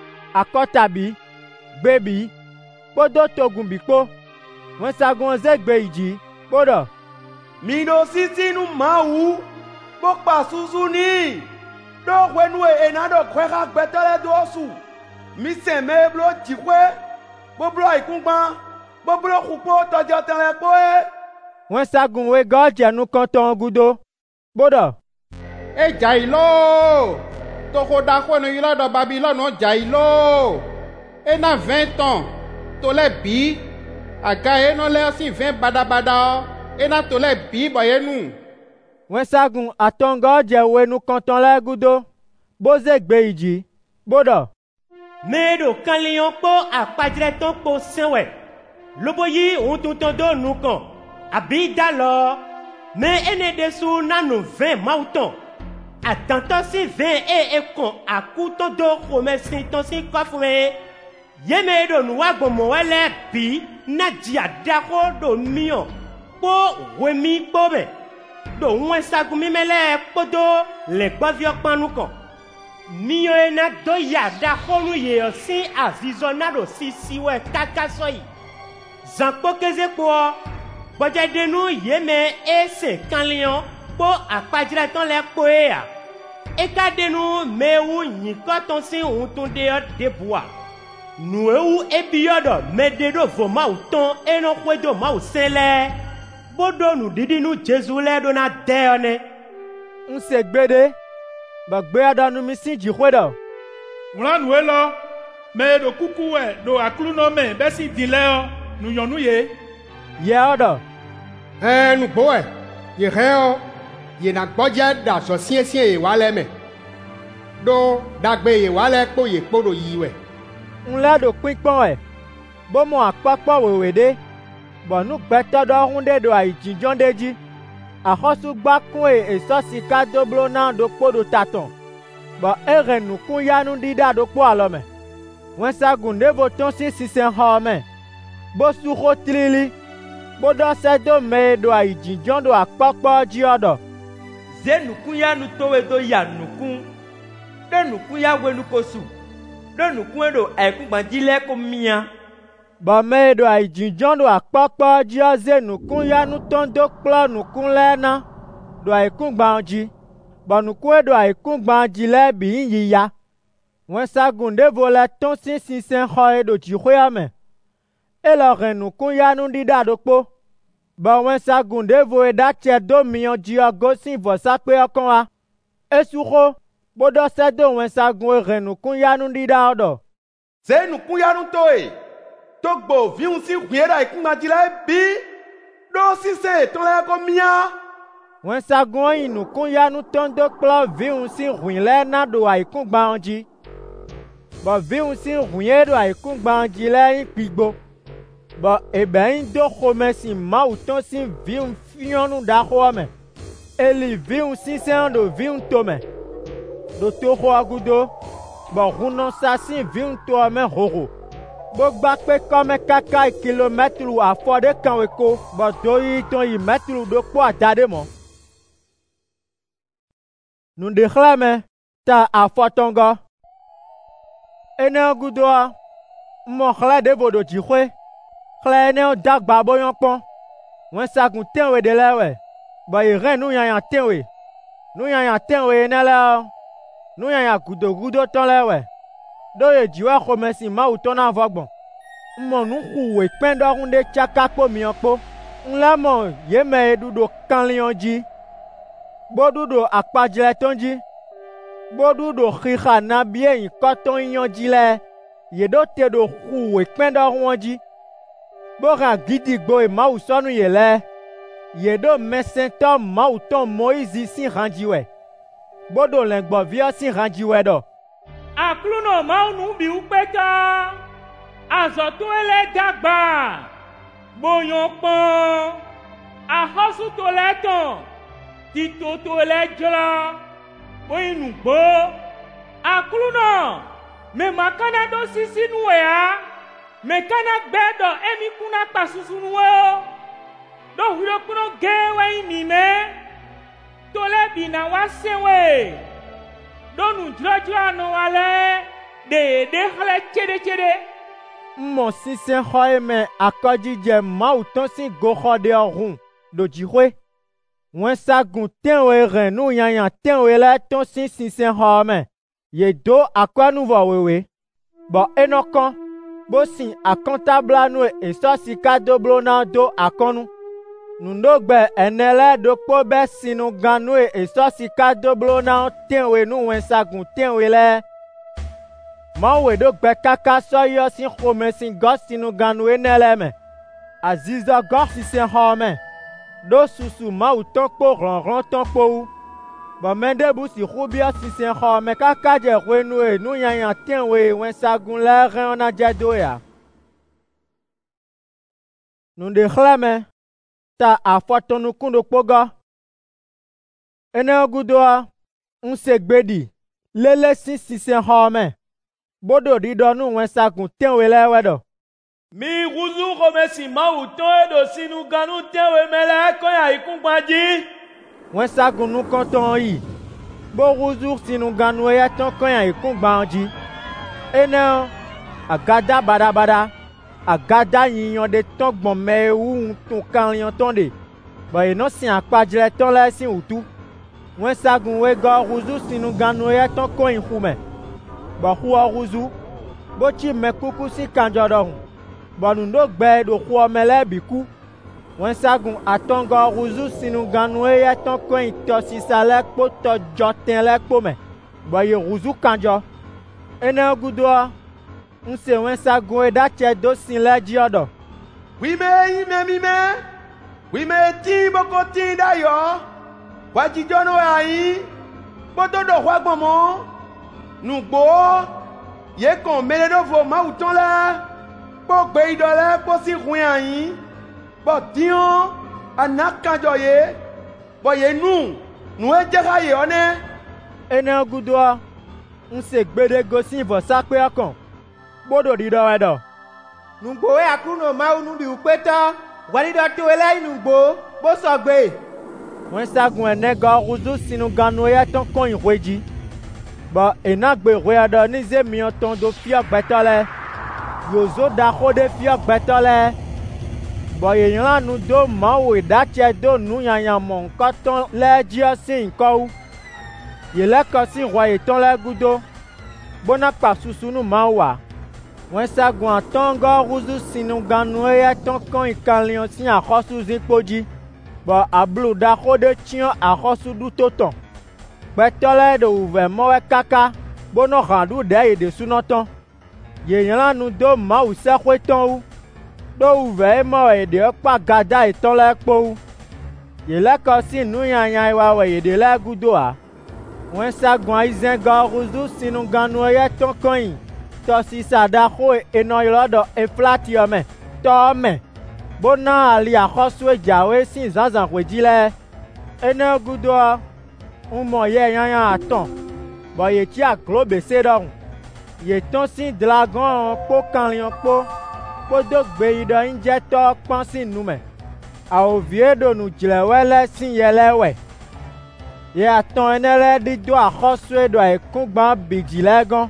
akɔtabi gbebi kpodo togunbi kpo wɛnsagun zegbe yi dzi kpoɖɔ. Miɖo sisinu Mawu kpokpa susu ni ɖo ʋenue ena ɖo kɔexa gbɛtɔ lɛ do su mise me blo dziƒe boblo ayikugba boblo xukpo tɔdzɔtɔ lɛ kpoe. Wɛnsagun we gɔ dze nukɔtɔ gudo kpoɖɔ. Edzayi loo toxoɖaxɔnu yi la ɖɔ Babilɔnu dzayi loo ena 20 ans to lɛ bi aga ye nɔ lɛ si 20 badabada ena to lɛ bi bɔ ye nu. Wɛnsagun atɔngɔ dze we nukɔtɔ lɛ gudo boze gbe yi dzi kpoɖɔ. Meɖo kaliɔ kpɔ akpadzrɛtɔ kpo sɛwɛ lobo yi òun tuntun do nukàn àbí dalɔ me ene de su nanu 20 Mawu tɔn atantɔ si 20 ekɔn akutɔ do xɔmɛsi tɔn si kɔfume yeme ɖo nuwagbɔmɔ lɛ bi na dzi adaxɔ ɖo miɔ kpɔ wemi kpɔ me ɖo ŋuɛsagun mi mɛ lɛ kpodo le gbɔviɔ kpanu kɔ miɔ ena do ya adaxɔnu yeyɔ si azizɔ na ɖo sisi wɛ kaka sɔyi zankpɔ keze kpɔ gbɔdzɛdenu yeme ese kaliɔ kpɔ akpadzrɛtɔ lɛ kpoe ya eka denu mewu nyikɔtɔ si ŋutun de debua nuewu ebiyɔ ɖɔ mede ɖo vo Mawu tɔn enɔ ƒe do Mawu se lɛ bodo nuɖiɖinu Jesu lɛ ɖo na dɛyɔ ne. Ŋse gbe ɖe gbegbe aɖe numisi dziƒoe ɖɔ. Ŋlɔ nue lɔ me ɖo kuku wɛ ɖo aklunɔ me be si di lɛ yɔ nunyɔnu ye. Yewo ɖɔ. Nugbowɛ yehɛwo yena gbɔdze da zɔ siesie ye wa lɛ me ɖo dagbe ye wa lɛ kpo ye kpo ɖo yi wɛ. Ŋlɛ ɖo kpikpɔn wɛ bomɔ akpɔkpɔ wewe ɖe bɔn nugbɛtɔ ɖɔ ŋu ɖe ɖo ayi dzidzɔ ɖe dzi axɔsu gba kue esɔ sika doblo na ɖokpo ɖo tatɔn bɔn ehe nukunyanu ɖi ɖa ɖokpo alɔ me wɛnsagun ɖevo tɔn si sisɛ xɔ me bosu xɔ trili kpoɖɔ sɛ do me ɖo ayi dzidzɔ ɖo akpɔkpɔ dziɔ ɖɔ. Ze nukunyanu towe do ya nuku ɖe nukunya wenu kosu ɖe nukue ɖo ayikugbadzi lɛ ko mia. Bɔme ɖo ayi dzidzɔ ɖo akpɔkpɔ dziɔ ze nukunyanu tɔn do kplɔ nuku lɛ na ɖo ayikugba dzi bɔn nukue ɖo ayikugba dzi lɛ bi yi ya wɛnsagun ɖevo lɛ tɔn si sisɛ xɔ ɖo dziƒoea me elɔ he nukunyanu ɖi ɖa ɖokpo bɔn wɛnsagun ɖevo eɖatse do miɔ dziɔ gosi vɔsakpeɔ kɔn wa esuxo kpoɖɔ sɛ do wɛnsagun ehe nukunyanu ɖi ɖa ɖɔ. Ze nukunyanu toe togbo viŋu si ʋue ɖe ayikugbadzi lɛ bi ɖo sise tɔn lɛ ko mia. Wɛnsagun yi nukunyanu tɔn do kplɔ viŋu si ʋui lɛ na ɖo ayikugba dzi bɔn viŋu si ʋue ɖo ayikugba dzi lɛ yi kpigbo bɔn ebe yi do xɔme si Mawu tɔn si viŋu fiɔnu ɖaxɔa me eli viŋu sisɛ ɖo viŋu tome ɖo toxɔa gudo bɔn hunɔsa si viŋu toa me hoho gbogba kpe kɔme kaka kilomɛtru afɔ ɖeka weko bɔn do yi tɔn yi mɛtru ɖokpo ada ɖe mɔ. Nuɖexlẽme ta afɔtɔngɔ ene gudoa mɔ xlẽ ɖevo ɖo dziƒoe xlẽ enewo dagba boyɔ kpɔn wɛnsagun tɛnwe ɖe lɛ wɛ bɔn yehẽ nunyanya tɛnwe nunyanya tɛnwe ene lɛ nunyanya gudogudo tɔn lɛ wɛ ɖo ye dziwɔ xɔme si Mawu tɔn na vɔ gbɔn mɔ nuxu wòe kpɛn ɖɔ ŋu ɖe tsaka kpo miɔ kpo ŋlɛ mɔ yeme ɖuɖo kaliɔ dzi boɖuɖo akpadzrɛtɔ dzi boɖuɖo xixa na bie yi kɔtɔ yɔ dzi lɛ ye ɖo te ɖo xu wòe kpɛn ɖɔ ŋu dzi bohã gidigbo ye Mawu sɔnu ye lɛ ye ɖo mɛsɛtɔ Mawu tɔn Moïse si hã dzi wɛ boɖo lɛ gbɔviɔ si hã dzi wɛ ɖɔ. Akluno Mawu nubiwu kpɛtɔ azɔto lɛ dagba boyɔ kpɔn axɔsuto lɛ tɔn titoto lɛ dzra boyinugbo Akluno me makana do sisi nuwe a me kana gbedo emi kuna pa susu nuwe o do hiro kuno gewe imi me tole bina wa sewe do nu jrojro ano wale de hle chede mo sisi hoe me akojije ma uton si go khode orun do jihwe wen sagun tenwe ren nu yan tenwe la ton sisi hoe me ye do akwa nouveau wewe bo enokan bo sin akontabla nu e so si kadoblo na do akonu nu no gbe enele do po be sinu ganu e so si kadoblo na tenwe nu wen sagun tenwe le ma we do gbe kaka so yo sin khome sin go sinu ganu enele me aziza go si sen home do susu ma uton po ran ton po ba mende bu si khubia si sen home kaka je renu e nu yan tenwe wen sagun la ren na jado ya nu de khlame ta afotonu kundo poga ene gudoa unsegbedi lele si sen home bodo ridonu wen sagun tenwe le wedo mi ruzu komesi ma uton edo sinu ganu tenwe mele ko ya ikungbaji wen sagun nu konton yi bo ruzu sinu ganu ya ton ko ya ikungbaji ene agada badabada agada yiyan de ton gbon me wu tun kan yan ton de ba eno sin apajile ton la sin utu wen sagun we go ruzu sinu ganu ya ton ko yin khume ba huwa ruzu bo chi me kuku si kanjodo bonu ndo gbe do khuo mele biku wen sagun atongo ruzu sinu ganu ya ton ko yin to si sale po to joten le po me ba ye ruzu kanjo ene gudo nse wen sagun e da che do sin le ji odo wi me ti boko ti da yo wa ji jono ayin bo to do wa gbon mo nu gbo ye kon mele do vo ma uton la po gbe idole po si run ayin bo dion anakanjo ye bo ye nu e je ka ye one ene gudo nse gbede gosin vo sape okan bodo dido wedo nugbo e akuno ma unu bi upeto wani do to ele nugbo bo so gbe wen sagun ene go ruzu sinu ganu ya ton kon iweji ba enagbe reado ni ze mi ton do fi ogbetole yozo da khode fi ogbetole bo yeyan nu do ma we da che do nu yan mo nkan ton le ji osin nko ye le ko si roye ton le gudo bona pa susu nu ma wa wen sagun atongo ruzu sinu ganu ya ton kon ikalion si akhosu zipoji ba ablu da khode tian akhosu du toton gbẹtọlẹ de wùvẹ mọwẹ kaka gbóná hàndú dẹ èdè súnátán yèyàn lánu dó màwù sẹkọẹ tán wú dó wùvẹ mọ èdè ọpá gàdá ìtọlẹ kpówú yèlẹkọ sí inú yanyan ìwà wẹ èdè lẹgúdó à wọn sagun àìsàn gọrùzú sínú ganu ẹyẹ tán kọyìn tọsí sàdákó iná ìlọdọ eflati ọmẹ tọọmẹ gbóná àlì àkọsù ìjàwé sí zanzan wèjìlẹ ẹnẹ gúdó à mo ye yan atan bo ye ti aglobe se dorun ye ton sin dragon po kanlion po do gbe ido nje to pon sin nu me a oviedo nu jilewele sin yelewe ye atan enele dido akhosu edo ekungban bijile gan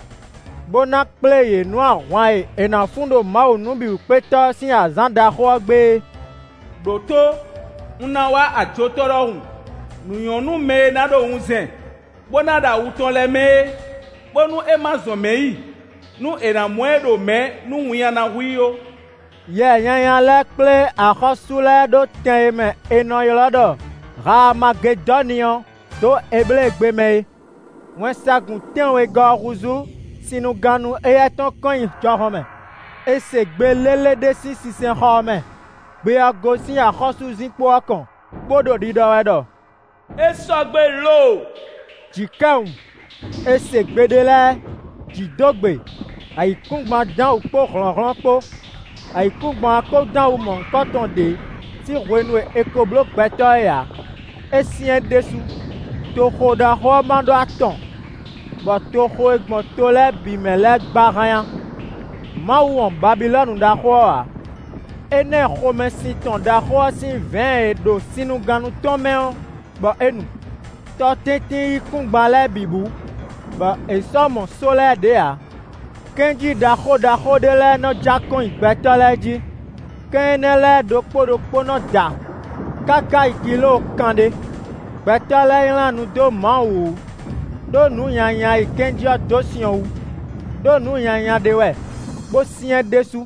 bona play nu àwọn e ena fundo ma onu bi peto sin azanda ho gbe doto unawa ajotoro nuyonu me na do unzen bona da uton le me bonu e mazon me yi nu era moedo me nu wuya na wiyo ye yan le ple akhosule do teme eno yolodo ra magedonion do eble gbe me wen sagun tenwe go ruzu sinu ganu e ton kan jo home e se gbe lele de si sen home gbe agosin akhosu zipo okan bodo dido wedo esogbe lo jikaun ese gbedele jidogbe àìkúngbọn dán òpó rànrànpó àìkúngbọn akódán òmò nkọ́tàn dé tí wẹnu ekoblo gbẹtọ ẹ̀yà esi ẹ̀dẹ́sù tó kódà họ́mọdọ́ àtàn bɔ toxo egbɔn to lɛ bime lɛ gbahanya Mawu wɔn Babilɔnu daxɔa ene xɔmesitɔn daxɔ si 20 eɖo sinuganutɔmɛwo bɔ enu tɔ tete yi kungba lɛ bibu bɔ esɔmɔ so lɛ ɖea kenji daxo ɖe lɛ nɔ dzakɔ igbɛtɔ lɛ dzi kene lɛ ɖokpo nɔ da kaka ikilo kan ɖe gbɛtɔ lɛ ɣla nu do Mawu do nu nyanya yi kenjiɔ do siɔwu do nu nyanya ɖe wɛ bo siɛ desu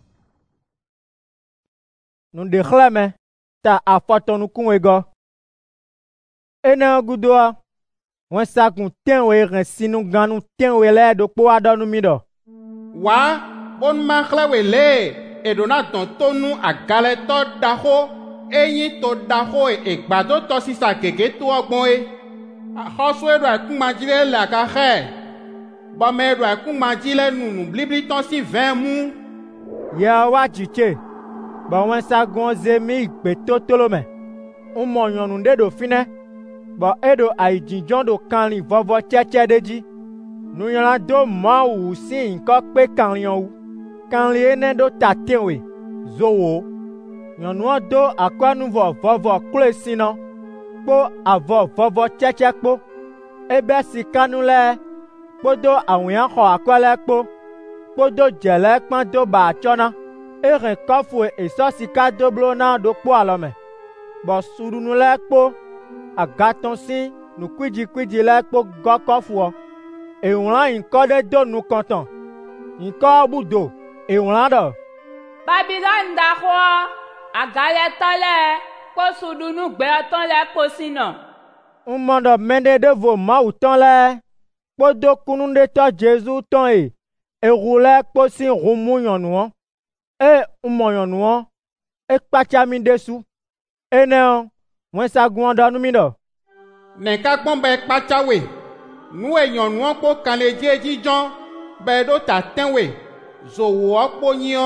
nu de xlẽme ta afɔtɔnukuwe gɔ ene gudoa wẽsakun tẽwe hẽ sinuganu tẽwe lɛ ɖokpo aɖɔnu mi ɖɔ wa bonuma xlẽwe lé eɖona tɔn tonu agalẽtɔ daxo enyi to daxo egbadotɔ sisa gege toɔ gbɔ̃e axɔsu eɖo akumadzi lé le akaxɛ bɔme eɖo akumadzi lé nunu bliblitɔ si 20 mu ye woatsitse bɔ wẽsagun zemi gbetotolo me ŋmɔ nyɔnu ɖe ɖo fi nɛ bɔ eɖo ayidzidzɔ ɖo kalĩ vɔvɔ tsɛtsɛ ɖe dzi nunyla do Mawu si ŋkɔ kpe kalĩɔwu kalĩ ene ɖo tatɛwe zowo nyɔnua do akɔnuvɔ vɔvɔ kloe sinɔ kpo avɔ vɔvɔ tsɛtsɛ kpo ebe sikanu lɛ kpodo awuyaxɔ akɔlɛ kpodo dzelɛ kpã do ba atsɔna ehẽ kɔfue esɔ sika doblo na ɖokpo alɔ me bɔ suɖunu lɛ kpo agatɔ si nukuidzikuidzi lɛ kpo gɔ kɔfuɔ eɣlã ŋkɔ ɖe do nukɔtɔ ŋkɔ budo eɣlã ɖɔ Babilɔn daxɔ agalɛtɔ lɛ kpo suɖunu gbɛtɔ lɛ kpo sinɔ ŋmɔɖɔ mɛɖe ɖe vo Mawu tɔ lɛ kpodo kunu ɖe tɔ Jesu tɔ e eʋu lɛ kpo si ʋumu nyɔnuɔ ŋmɔ nyɔnuɔ ekpatsa mi ɖe su eneo wẽsagun ɖɔ nu mi ɖɔ neka gbɔn be kpatsawe nu e nyɔnuɔ kpo kalẽdzi edzidzɔ be ɖo tatɛwe zowoɔ kpo nyiɔ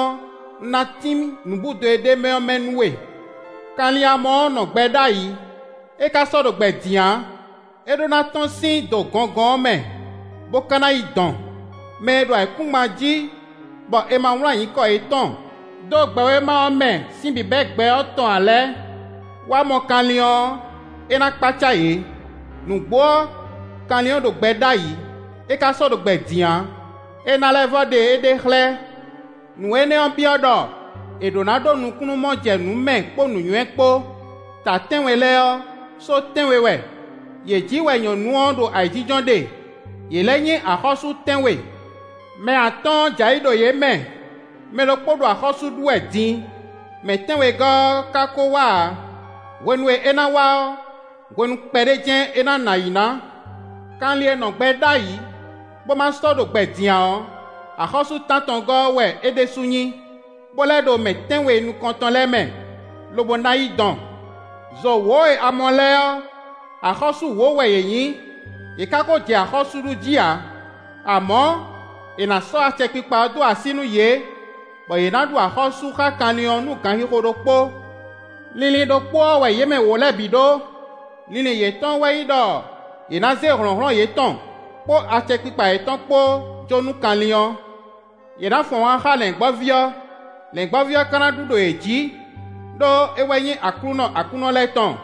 natim nubudo eɖe meɔ menuwe kalĩamɔ nɔ gbe ɖa yi eka sɔ ɖo gbe dia eɖona tɔ si do gɔgɔ me bokana yi dɔn me ɖo akumadzi bɔ ema wlã yi kɔ etɔn do gbewe mawo me si bibe gbeɔ tɔn alɛ woamɔ kalĩɔ ena kpatsa ye nugboɔ kalĩɔ ɖo gbe ɖa yi eka sɔ ɖo gbe dia ena lɛ vɔ ɖe eɖe xlẽ nu eneɔ biɔ ɖɔ eɖona ɖo nukunumɔ dze nu me kpo nunyuie kpo tatɛwe lɛɔ so tɛwe wɛ ye dzi wɛ nyɔnuɔ ɖo ayidzidzɔ ɖe ye lɛ nye axɔsu tɛwe me atɔ dzayi ɖo ye me ɖo kpo ɖo axɔsu ɖuɛ dĩ me tɛwe gɔ kako wa wenue ena wa wenu kpe ɖe dzẽ ena na yina kalĩe nɔ gbe ɖa yi boma sɔ ɖo gbe diaɔ axɔsu tatɔ gɔ wɛ eɖe su nyi bolɛ ɖo me tɛwe nukɔtɔ lɛ me lobo na yi dɔn zɔ woe amɔ lɛɔ axɔsu wo wɛ yenyi yekako dze axɔsu ɖu dzia amɔ yena sɔ atsɛkpikpa do asi nu ye bɔ yena ɖu axɔsu xa kalĩɔ nu gãxixo ɖokpo lili ɖokpoɔ wɛ yeme wòlɛ bi ɖo lili yetɔ wɛ yi ɖɔ yena ze hlɔ̃hlɔ̃ yetɔ kpo atsɛkpikpa yetɔ kpo dzonu kalĩɔ yena fɔ wa xa lɛgbɔviɔ kana ɖuɖo ye dzi ɖo ewɔe nye akunɔ lɛ tɔn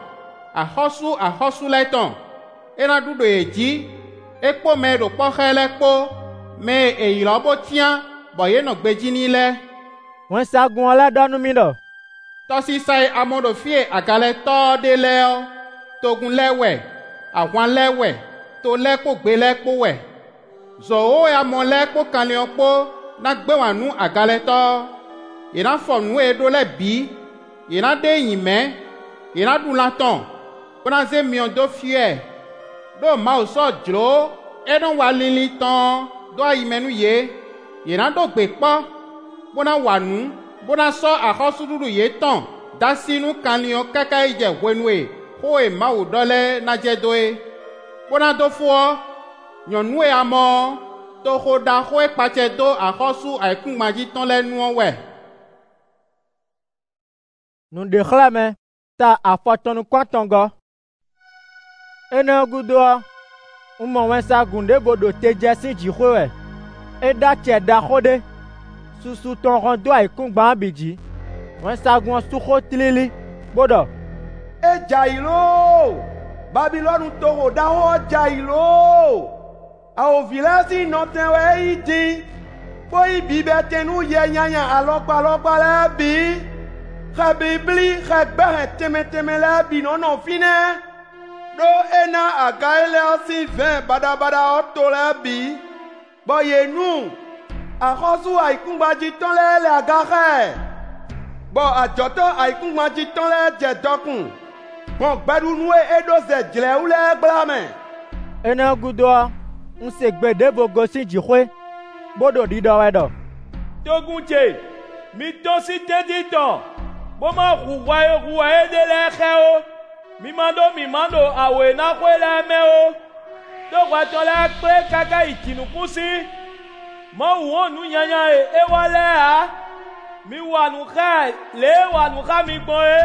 axɔsu lɛ tɔn ena ɖuɖo ye dzi ekpo me ɖo kpɔxɛ lɛ kpo me eyilɔ bo tia bɔ yenɔ gbedzi ni lɛ wẽsagun lɛ ɖɔ nu mi ɖɔ tɔsisae amɔɖo fie agalẽtɔ ɖe lɛɔ togun lɛ wɛ aʋã lɛ wɛ to lɛ kpo gbe lɛ kpo wɛ zɔwo amɔ lɛ kpo kalĩɔ kpo na gbewa nu agalẽtɔ yena fɔ nu eɖo lɛ bi yena ɖe yimɛ yena ɖu lãtɔn bona ze miɔ do fiɛ ɖo Mawu sɔ dzro enɔ wa lili tɔn do ayimɛnu ye yena ɖo gbe kpɔ bona wa nu bona sɔ axɔsuɖuɖu ye tɔn dasi nu kalĩɔ kaka yi dze ʋenue hoe Mawu ɖɔ lɛ nadze doe bona do foɔ nyɔnue amɔ toxo ɖaxoe kpatsɛ do axɔsu ayikugbadzitɔ lɛ nuɔ wɛ nuɖexlẽme ta afɔtɔnukɔtɔngɔ ene gudoa Mo wɛnsagun ɖe boɖo te dze si dzixɔe wɛ. Eda tse da xɔ ɖe. Susu tɔxɔ do ayikungba bi dzi. Wɛnsagun suxɔ tilili. Boɖɔ. Edzayi loo! Babilɔnu toho daxɔ dzayi loo! Awovi lɛ si nɔtɛ wɛ yi dzi. Kpoyi bi bɛ tenu yɛ nyanya alɔkpalɔkpa lɛ bi. Xe bibli xe gbe xe tɛmɛtɛmɛ lɛ bi nɔnɔ fi nɛ. Ɖo ena agae lɛ si vɛn badabada to lɛ bi. Bɔ ye nu. Axɔsu ayikuŋgbadzitɔ lɛ le aga xɛ. Bɔ adzɔtɔ ayikuŋgbadzitɔ lɛ dze dɔkun. Gbɔn gbeɖunue eɖo ze dzlewu lɛ gbla me. Ene gudoa, ŋusegbe ɖe vogo si dzixɔe. Boɖo ɖiɖɔwɛ ɖɔ. Togunje, mi to si tedi tɔ. Boma huwaye de lɛ xɛwo. Mi ma ɖo awoe na xoe lɛ mɛwo. Dɔgbatɔ lɛ kple kaka yi dzinukusi. Mawu wo nunyanya ye ewɔ lɛ ha. Mi wɔ nu xa le wɔ nu xa mi gbɔ ye.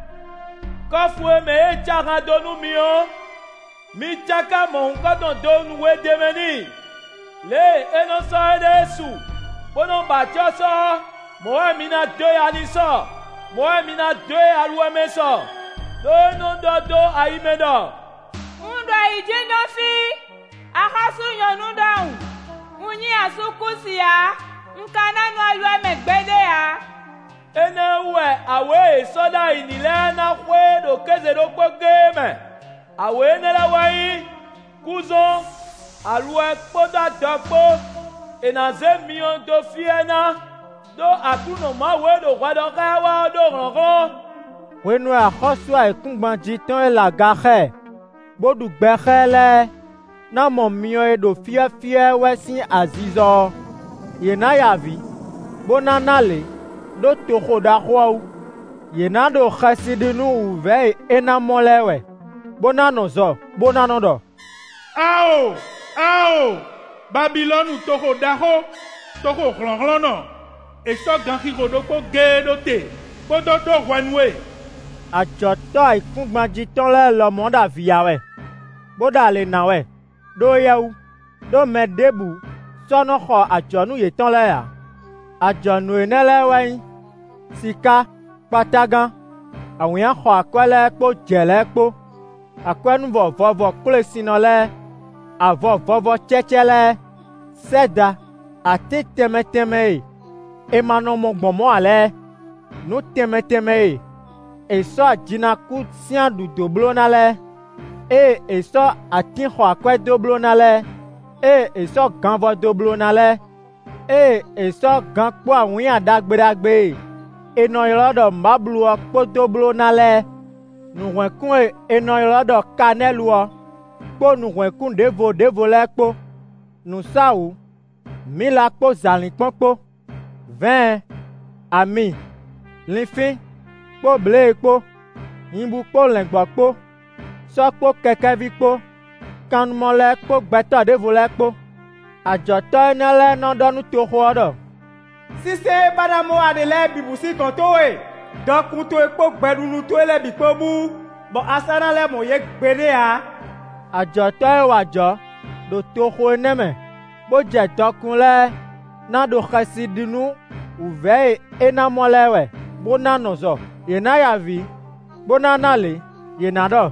Kɔfue me ye tsaxa do nu mi o. Mi tsaka mɔ ŋkɔtɔ do nu we deme ni. Le enɔ sɔ ɖe su. Bono batsɔ sɔ. Mɔwɛ mi na do ya ni sɔ. Mɔwɛ mi na do ya aluwɛmɛ sɔ. Do eno dɔ do ayi me dɔ. Ŋudɔ yi dzi nɔfi. Axɔsu nyɔnu dɔn. Ŋunyi asukusia. Nkana nu aluwɛmɛ gbede ya. Ene wɛ awoe sɔda yini lɛ na xoe ɖo keze ɖo kpe ge me. Awoe ne la wɔyi. Kuzɔ. Aluɛ kpɔda dɔkpo. Enaze miɔ do fiena. Do akunɔ mawoe ɖo ʋɛɖɔ wa do hlɔ̃hlɔ̃. Wenu axɔsu ayikuŋgbadzitɔ le aga xɛ. Boɖu gbe xɛ lɛ. Na mɔ miɔ ye ɖo fiafia wɛ si azizɔ. Yena yavi. Bona na le. Ɖo toxo ɖaxɔawo. Yena ɖo xesidinu wuvɛ ena mɔ lɛ wɛ. Bona nɔ zɔ. Bona nɔ ɖɔ. Ao! Babilɔnu toho daxo. Toho hlɔ̃hlɔ̃ nɔ. Esɔ gaxixo ɖokpo ge ɖo te. Kpodo do ʋɔnue. Adzɔtɔ ayikuŋgbadzitɔ lɛ lɔmɔ ɖe avia wɛ. Boɖa le na wɛ. Ɖo yewu. Ɖo mɛ debu. Sɔnɔ xɔ adzɔnu yetɔ lɛ ya. Adzɔnue ne lɛ wɛnyi. Sika. Kpatagã. Awunya xɔ akɔe lɛ kpo dze lɛ kpo. Akɔenu vɔvɔvɔ kple sinɔ lɛ. Avɔ vɔvɔ tsɛtsɛ lɛ. Sɛda. Ate tɛmɛtɛmɛ ye. Emanɔmɔ gbɔmɔ alɛ. Nu tɛmɛtɛmɛ ye. Esɔ adzinaku sia du doblo na lɛ. Eye esɔ atixɔ akɔe doblo na lɛ. Eye esɔ gãvɔ doblo na lɛ. Eye esɔ gã kpɔ awunya dagbeɖagbe. Enɔ ylɔ ɖɔ mabluɔ kpo doblo na lɛ. Nuhɔekun enɔ ylɔ ɖɔ kanɛluɔ. Kpo nuhɔekun ɖevo lɛ kpo. Nusawu. Mila kpo zãlikpɔkpo. Vɛn. Ami. Lifi. Kpo ble kpo. Yimbu kpo lɛgbɔ kpo. Sɔ kpo kɛkɛvi kpo. Kanumɔ lɛ kpo gbɛtɔ ɖevo lɛ kpo. Adzɔtɔ ene lɛ nɔdɔnu toxoa ɖɔ. Sise badamo aɖe lɛ bibusi kɔntoe. Dɔkutoe kpo gbɛɖunutoe lɛ bikpo bu. Bɔ asana lɛ mo ye gbeɖe ya. Adzɔtɔ ye wòadzɔ. Ɖo toxo ene me. Kpo dze dɔkun lɛ. Na ɖo xesidinu wuvɛ ye ena mɔ lɛ wɛ. Bona nɔ zɔ. Yena yavi. Bona na le. Yena ɖɔ.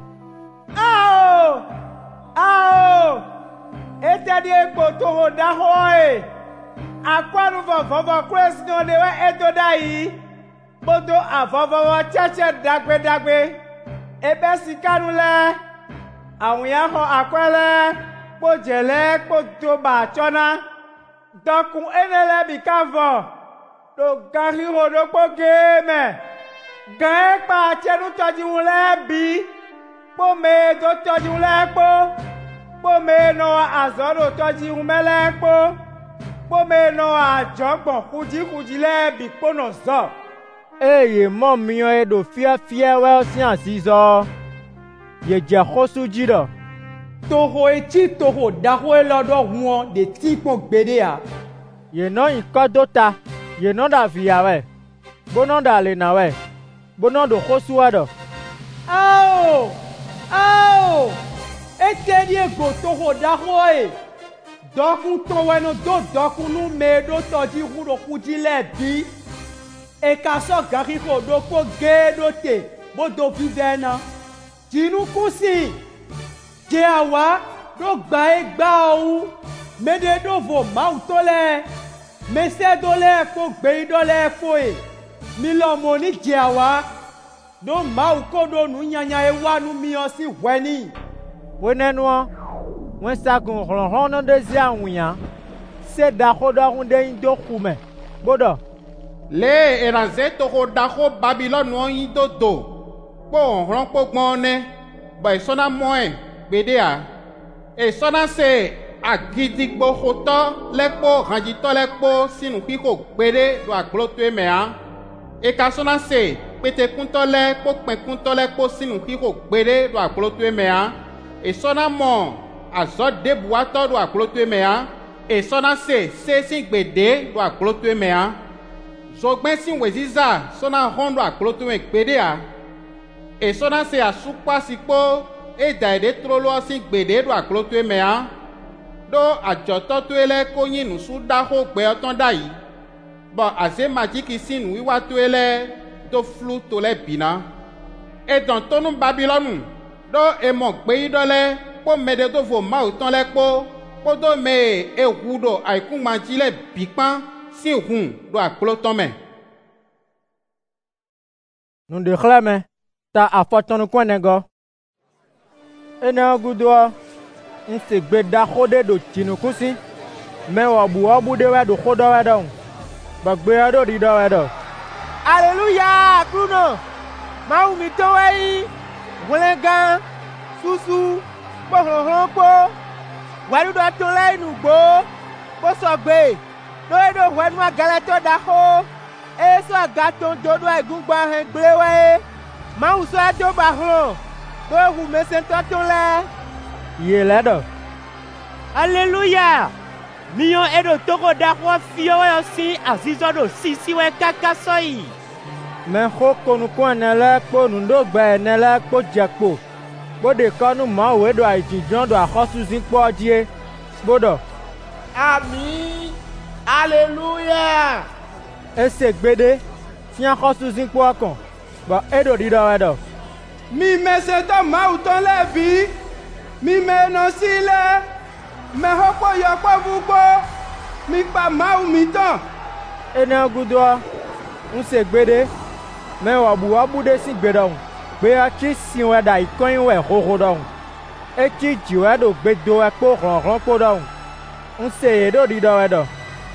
Ao! Ete di ekpo toho daxɔe. Akɔnu vɔvɔvɔ kple sinɔ de wɛ edo da yi. Bodo avɔvɔvɔ tsɛtsɛ dagbeɖagbe. Ebe sikanu lɛ. Awunya xɔ akɔe lɛ. Kpo dze lɛ kpo doba tsɔna. Dɔkun ene lɛ bika vɔ. Ɖo gaxixo ɖokpo ge me. Gã ekpa tsɛnu tɔdziŋu lɛ bi. Kpo me do tɔdziŋu lɛ kpo. Kpo me nɔ azɔ ɖo tɔdziŋu mɛ lɛ kpo. Kpo me nɔ adzɔgbɔn xudzi lɛ bi kpo nɔ zɔ. Eye mɔ miɔ ye ɖo fiafia wɛ si azizɔ. Ye dze xosu dzi ɖɔ. Toho etsi toho daxoe lɔ ɖɔ huɔ de ti kpɔ gbeɖe ya. Ye nɔ yi kɔ do ta. Ye nɔ ɖe avia wɛ. Bonɔ ɖe alena wɛ. Bonɔ ɖo xosua ɖɔ. Ao! ete die go toho da hoe dokun ton we no do dokun nu me do toji hu do kuji le bi e ka so gari ko do ko ge do te bo do bi dena jinu kusi je awa do gba e gba o mede do vo ma to le me se do le ko gbe do le ko e mi lo mo ni je awa do ma ko do nu nyanya e wa nu mi o si hweni wenenua wen sagun ronron de zia wunya se da khoda hunde ndo kume bodo le eranze to ho da ho Babylon no yin do do po ron po gbon ne ba isona moe gbede a e sona se agidigbo hoto lepo ranjito lepo sinu kiko gbede do agbolo to eme a e ka sona se pete kunto le po pen kunto le po sinu kiko gbede do agbolo to eme a e sona mo azo debu ato do agbolo to eme a e sona se sin gbede do agbolo to eme a zogben sin weziza sona hondo agbolo to eme gbede a e sona se asukpa sipo e daide trolo sin gbede do agbolo to eme a do ajoto to ele ko yin nusu da ho gbe otan da yi bo aze majiki sin wiwa to ele to flu to le bina e don tonu Babylonu do e mo gbe idole po mede to fo ma otan le po do me e hudo aikun majile bipan si hun do agbolo ton me nu de khlame ta afotonu kwenego ena gudo nse gbe da khode do tinukusi me obu de we do khodo we don ba gbe do di do we do Alléluia Bruno mau mi to we wolenga susu pohoro po waru do to le nu gbo po so gbe do do wenu agale to da ho e so agaton do do egungba hen gbewe mau so do ba ho do hu me se to le ye ledo Alléluia Mion edo toko da ho fio we si azizo do sisi we kaka soi me ho konu kwane le po nu do gba ene le po jepo bode kanu ma we do ajijan do akhosu sin po die bodo Àmín Alléluia ese gbede ti akhosu sin po kan ba edo di do we do mi me se to ma uton le bi mi me no sile me hopo yo po fugbo mi pa ma u mi tan ena gudo nse gbede me wabu de si gbedon pe a ti sin we da ikon we hoho don e ti jiwe do gbedo e po ronron po don nse edo di do we do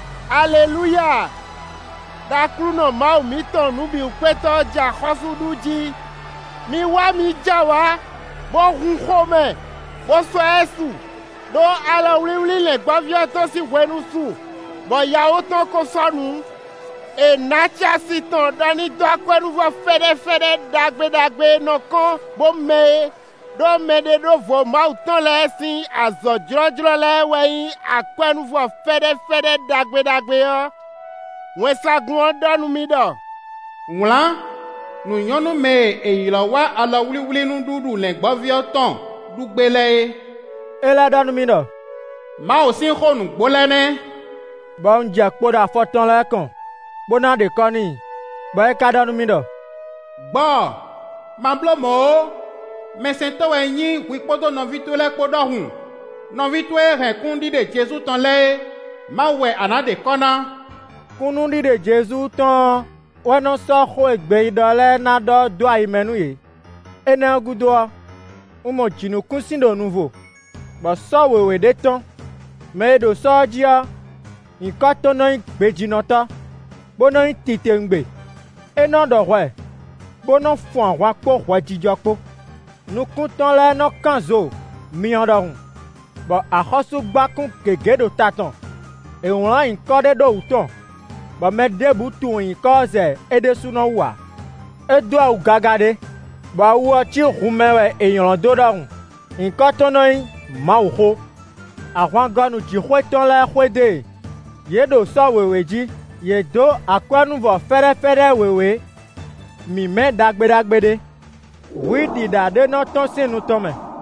Alléluia da kruno ma u mi tan nu bi upeto ja khosuduji mi wa mi jawa bo hun khome bo so esu do ala wili le gbavia to si wenu su bo ya o to ko sonu e nacha si ton dani do akwenu vo fede dagbe no kon bo me do me de do vo ma uton le sin azo jrojro le weyin akwenu vo fede dagbe yo wen sagun donu mi do wla nu nyɔnu me eyilɔ wa alɔ wuliwuli nuɖuɖu le gbɔvio tɔn dugbele ele danu mi do mawo si xɔ nugbo lɛ nɛ bon je kpo da foton le kan bona de koni ba e ka danu mi do gbɔ mablo mo mesɛntɔ wɛ nyi wikpodo nɔvito lɛ kpodɔ hun nɔvito hɛn kun di de Jesu tɔn lɛ mawɛ ana de kɔna kunu di de Jesu tɔn wọnà sọ́kò ìgbé ìdọ́lẹ́ nádọ́ do àyìmẹ́nu yìí ẹnà gúdọ́ ọmọ jìnnìkún síndò nuvo bọ̀ sọ́wèwè dé tán mẹ́ẹ̀dọ̀ sọ́ọ́jíọ́ nǹkan tó náà ń gbé jìnnà tọ́ gbóná ń tètè ń gbè ẹnà dọ̀wọ́ ẹ̀ gbóná fún àwọn akpọ̀wọ́ jíjọ pọ̀ nukún tán lẹ́nà kànzó mìíràn dọ̀hùn bọ̀ àkọ́sù gbákùn gègé dò tàtàn èwòrán nǹkan dé dò wùtàn ba me debu tu yin koze ede suno wa edo au gagade ba wo chi humewe eyan do dahun nkan tono yin ma wo àwọn ganu ti hweton la hwede yedo so weweji yedo akwanu vo fere wewe mi me dagbede wi di dade no ton sinu tome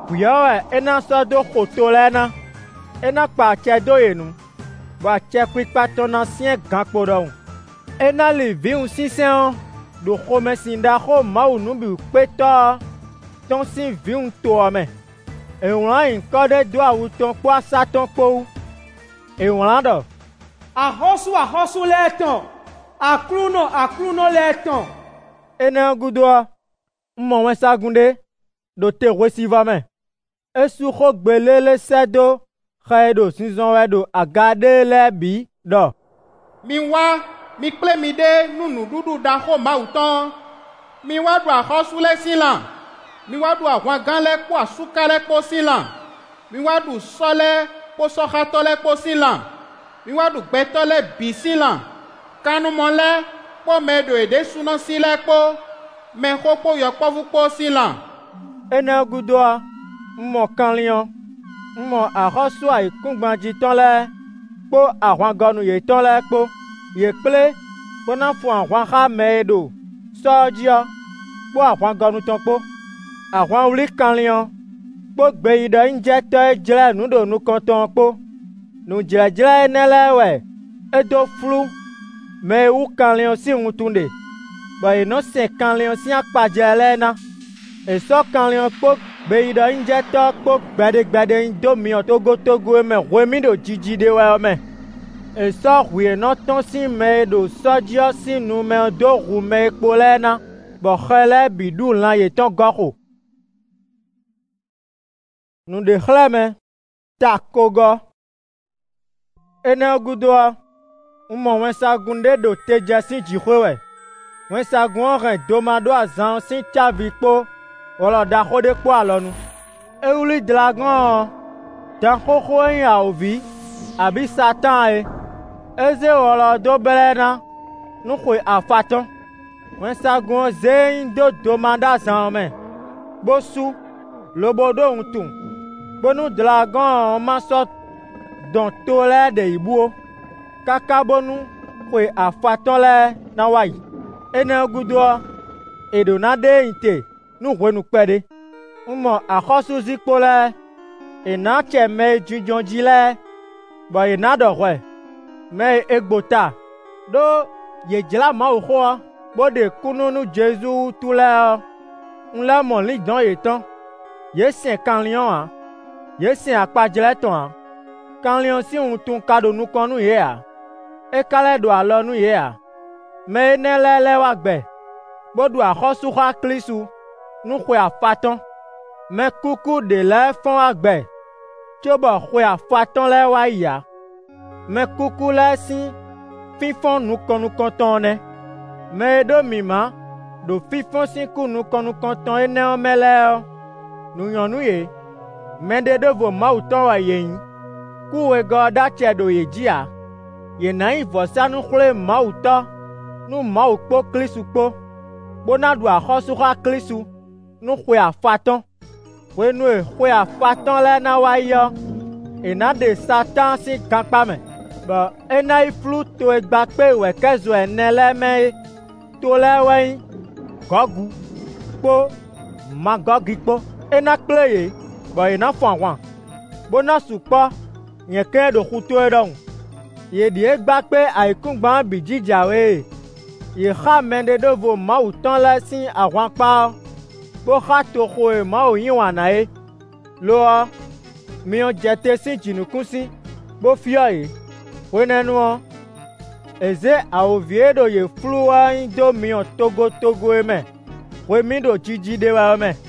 Ʋuiɔ ena sɔ do xoto lɛ na. Ena kpa atsɛ do yenu. Bɔ atsɛ kpikpa tɔna siɛ gãkpo ɖɔŋu. Ena li viŋu sisɛ̃wo ɖo xɔme si ɖaxɔ Mawu nubi kpetɔ tɔn si viŋu toɔ me. Èwlã yi ŋkɔ ɖe do awu tɔn kpɔ asatɔn kpowu. Èwlã ɖɔ. Axɔsu le etɔ̃, aklunɔ le etɔ̃. Ene gudoa, mɔ wɛsagunde ɖo te ʋesi va me. Esu xɔ gbele le sɛ do xe ɖo zizɔ wɛ ɖo aga ɖe lɛ bi ɖɔ. Mi wá, mi kple mi ɖe nuɖuɖu ɖaxɔ Mawu tɔ. Mi wá ɖu axɔsu le si lã. Mi wá ɖu aʋã gã lɛ kpɔ asuka lɛ kpɔ si lã. Mi wá ɖu sɔ lɛ kpɔ sɔxatɔ lɛ kpɔ si lã. Mi wá ɖu gbɛtɔ lɛ bi si lã. Kanumɔ lɛ kpɔ mɛ ɖo eɖe sunɔ si lɛ kpɔ. Mɛ xɔ kpɔ yɔkpɔvu kpɔ si lã. Ene gudoa, mɔ kanliɔ, mɔ axɔsu ayikugbãdzitɔ lɛ kpɔ aʋãgɔnu yetɔ lɛ kpɔ. Ye kple kpɔna fɔ aʋãxa mɛ ɖo sɔ dziɔ kpɔ aʋãgɔnutɔ kpɔ. Aʋãwli kanliɔ kpɔ gbeyiɖe ŋdzɛtɔ dzre nuɖo nukɔtɔ kpɔ. Nudzredzre ene lɛ wɛ edo flu mɛ wu kanliɔ si ŋutunde. Bɔ yenɔ sɛ kanliɔ si akpadze lɛ na. Esɔ kanliɔ kpɔ gbeyiɖe ŋdzɛtɔ kpɔ gbɛɖegbɛɖe do miɔ togotogo me ʋemi ɖo dzidzi ɖe wɛ me. Esɔ ʋuienɔ tɔn si mɛ ɖo sɔdziɔ si nume do ʋu mɛ kpo lɛ na. Bɔ xe lɛ bi ɖu lã yetɔ gɔxo. Nuɖexlẽme ta kogɔ. Ene gudoa, mɔ wɛsagunde ɖo te dze si dziƒoe wɛ. Wɛsagunɔ hẽ doma ɖo azã si tsavi kpo wɔlɔ ɖaxɔ ɖe kpɔ alɔnu. Ewli dragɔn tɛxoxo yin awòvi abi Satan ye. Eze wɔlɔ do bɛlɛ na nuxɔe afatɔ. Wɛsagunɔ zeyin do doma ɖe azã me. Bosu lobo ɖo ŋutu. Bonu dragɔn ma sɔ dɔn to lɛ ɖe yibuwo. Kaka bonu xɔe afatɔ lɛ na wayi. Ene gudoa, eɖo na ɖe yin te nu ʋuenu kpe ɖe. Mɔ axɔsu zikpo lɛ. Ena tsɛ mɛ dzidzɔ dzi lɛ. Bɔ yena ɖɔhɔe. Mɛ egbo ta. Ɖo ye dzra Mawu xɔa. Kpɔ ɖe kununu Jesu tu lɛ. Ŋlɛ mɔli dɔn yetɔ. Ye sɛ kanliɔ. Ye sɛ akpadzrɛtɔ. Kanliɔ si ŋutu ka ɖo nukɔnu yea. Eka lɛ ɖo alɔnu yea. Mɛ ene lɛ wa gbɛ. Kpɔ ɖu axɔsu xa Kristu. Nuxɔe afatɔ. Mɛ kuku ɖe lɛ fɔn agbɛ. Tso bɔ xɔe afatɔ lɛ wa yia. Mɛ kuku lɛ si fifɔn nukɔnukɔtɔ nɛ. Mɛ eɖo mima ɖo fifɔn si ku nukɔnukɔtɔ enewo mɛ lɛ. Nunyɔnu ye. Mɛ ɖe ɖo vo Mawu tɔ wɔ yeyin. Ku wegɔ ɖatsɛ ɖo ye dzia. Yena yi vɔsanu xlẽ Mawu tɔ. Nu Mawu kpɔ Kristu kpɔ. Bona ɖu axɔsu xa Kristu. Nu xɔe afatɔ. Ʋenue xɔe afatɔ lɛ na wa yɔ. Ena ɖe Satan si gãkpa me. Bɔ ena yi flu to egba kpe wɛkɛ zo ene lɛ mɛ. To lɛ wɛyin. Gɔgu kpɔ Magɔgi kpɔ. Ena kple ye. Bɔ yena fɔ aʋã. Bona su kpɔ. Nye ke ɖo xutoe ɖɔŋu. Ye ɖi egba kpe ayikugbã bi dzidziawoe. Ye xa mɛ ɖe ɖo vo Mawu tɔ lɛ si aʋãkpa. Kpɔ xa toxoe Mawu yi wãna ye. Loa, miɔ dzete si dzinukusi. Kpɔ fiɔ ye. Ƒenenua, eze awòvie ɖo ye flu wa do miɔ togotogoe me. Ʋemi ɖo dzidzi ɖe wa me.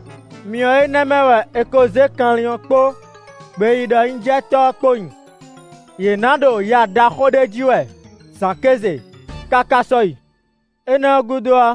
Miɔ ene mɛ wɛ ekoze kanliɔ kpɔ. Gbeyiɖe ŋdzɛtɔ kponyi. Yena ɖo ya ɖaxɔ ɖe dzi wɛ. Zakeze kaka sɔyi. Ene gudoa,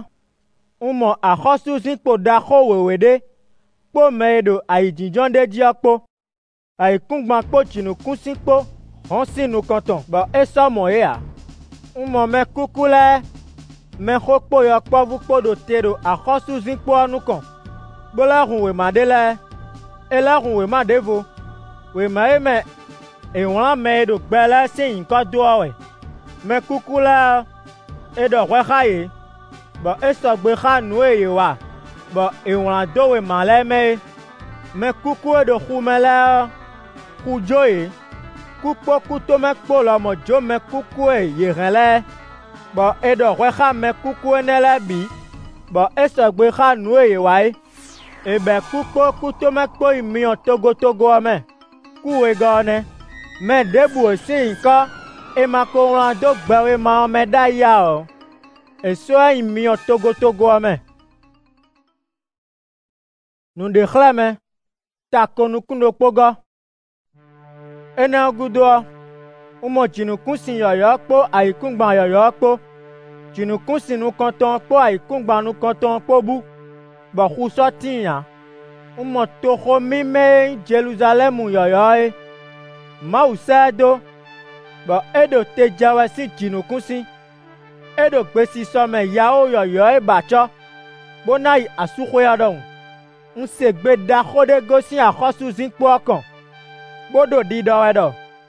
mɔ axɔsu zikpo ɖaxɔ wewe ɖe. Kpɔ mɛ ɖo ayidzidzɔ ɖe dzia kpɔ. Ayikugbã kpɔ dzinukusi kpɔ. Hɔn si nukɔtɔ. Bɔ esɔ mɔ yea. Mɔ mɛ kuku lɛ. Mɛ xɔ kpɔ yɔ kpɔvu kpɔ ɖo te ɖo axɔsu zikpoa nukɔ. Gbolɛ hun wema ɖe lɛ. Elɛ hun wema ɖe vo. Wema ye mɛ ewlã mɛ ɖo gbɛ lɛ si ŋkɔ doa wɛ. Mɛ kuku lɛ eɖɔ ʋɛ xa ye. Bɔ esɔgbe xa nue ye wa. Bɔ ewlã do wema lɛ mɛ. me kuku edo xume le kudzo ye kukpo kuto me kpo le mo dzo me kuku ye hɛn le bɔ eɖɔ xɔ xa me kuku ne le bi bɔ esɔgbe xa nu ye wa ye ebe kukpo kuto me kpo yi miɔ togotogo me kuwe gɔ ne me debu esi nkɔ ema ko ŋlɔ do gbewe ma me da ya o eso yi miɔ togotogo me nu de xlẽ me ta ko nukundo kpogɔ ene gudo umo dzinukusi yɔyɔ kpo ayikungba yɔyɔ kpo dzinukusi nukɔtɔ kpo ayikungba nukɔtɔ kpo bu bɔ xusɔ tinya umo toxo mi me Jerusalemu yɔyɔ ye Mawu sɛ do bɔ eɖo te dzewe si dzinukusi eɖo gbesi sɔme yawo yɔyɔ ye batsɔ bona yi asuxoya ɖɔ ŋu ŋusegbe da xɔ ɖe gosi axɔsu zikpoa kɔ kpoɖo ɖi ɖɔwɛ ɖɔ.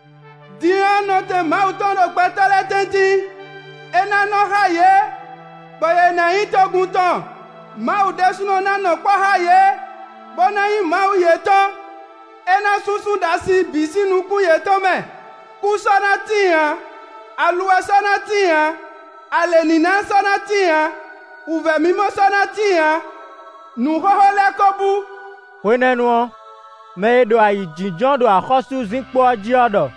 Diɛ nɔ te Mawu tɔn ɖo gbɛtɔ le tɛntɛ ena nɔ xa ye bɔye na yi tɔguntɔ Mawu ɖe sunɔ nanɔ kpɔ xa ye bɔna yi Mawu yetɔ ena susu ɖasi bisi nuku yetɔ me ku sɔna tiya aluwɛ sɔna tiya alenina sɔna tiya uvɛ mimɔ sɔna tiya nuxɔxɔ lɛ kɔbu. Wenenua me ɖo ayi dzidzɔ ɖo axɔsu zikpoa dzia ɖɔ.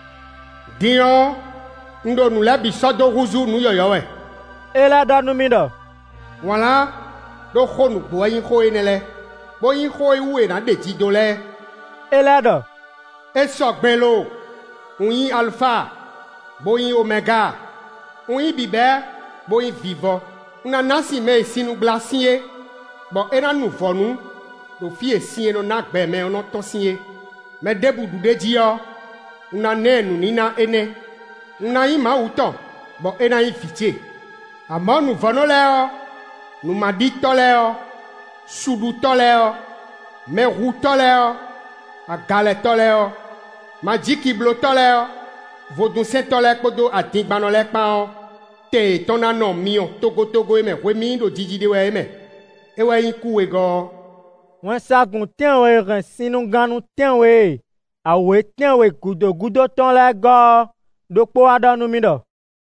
Diɔ ŋɖo nu le bi sɔdo huzu nu yɔyɔwɛ. Ele ɖɔ nu mi ɖɔ. Wɔla ɖo xɔ nugbo eyin xɔ yi ne lɛ bo yin xɔ yi wu na de dzi do lɛ. Ele ɖɔ. Esɔ gbɛ lo ŋun alfa bo yin omega ŋun bibɛ bo yin vivɔ ŋuna si me sinu gba si ye bɔn ena nu vɔnu ɖo fi esi ye no na gbɛ me ɔnɔ tɔ si ye me de budu ɖe dzi yɔ ŋuna ne nu nina ene ŋuna yi Mawu tɔ bɔn ena yi fitse amɔ nu vɔnu lɛ yɔ numaɖitɔ lɛ yɔ suɖutɔ lɛ yɔ mehutɔ lɛ yɔ agalɛtɔ lɛ yɔ madzikiblotɔ lɛ yɔ vodusɛtɔ lɛ kpodo adigbanɔ lɛ kpã te tɔna nɔ miɔ togotogo ye me hoe mi ɖo dzidzi de wɛ ye me ewɔ yi kuwe gɔ. Wọ́n sagun tẹ́wọ̀n rẹ̀ sínú ganu tẹ́wọ̀n àwòé tẹ́wọ̀n gudogudo tán lẹ́gọ́ dókpó adọ́nu mi dọ̀.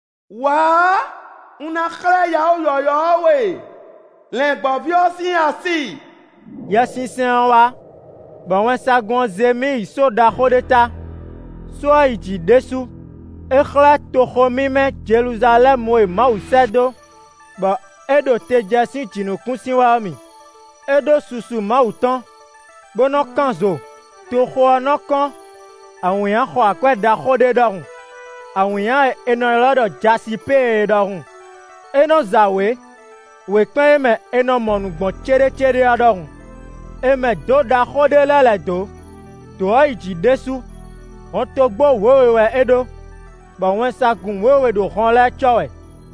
Wá una xlẽ yawo yɔyɔ we le gbɔviɔ si asi. Yɛsinsɛn wa bɔn wọ́n sagun zemi isoda xɔ ɖe ta so yi dzi desu exlẽ toxo mi mɛ Jerusalemu ye Mawu sɛ do bɔn eɖo te dze si dzinukusi wa mi. Eɖo susu Mawu tɔn bonɔ kan zo toxoa nɔ kɔn awunya xɔ akɔe da xɔ ɖe ɖɔ ŋu awunya enɔ lɔ ɖɔ dzasi pee ɖɔ ŋu enɔ zawe wòkpɛ eme enɔ mɔnugbɔn tseɖetseɖe ɖɔ ŋu eme do da xɔ ɖe lɛ le doa yi dzi desu xɔtogbo wewewɛ eɖo bɔn wɛnsagun wewe ɖo xɔ lɛ tsɔwɛ.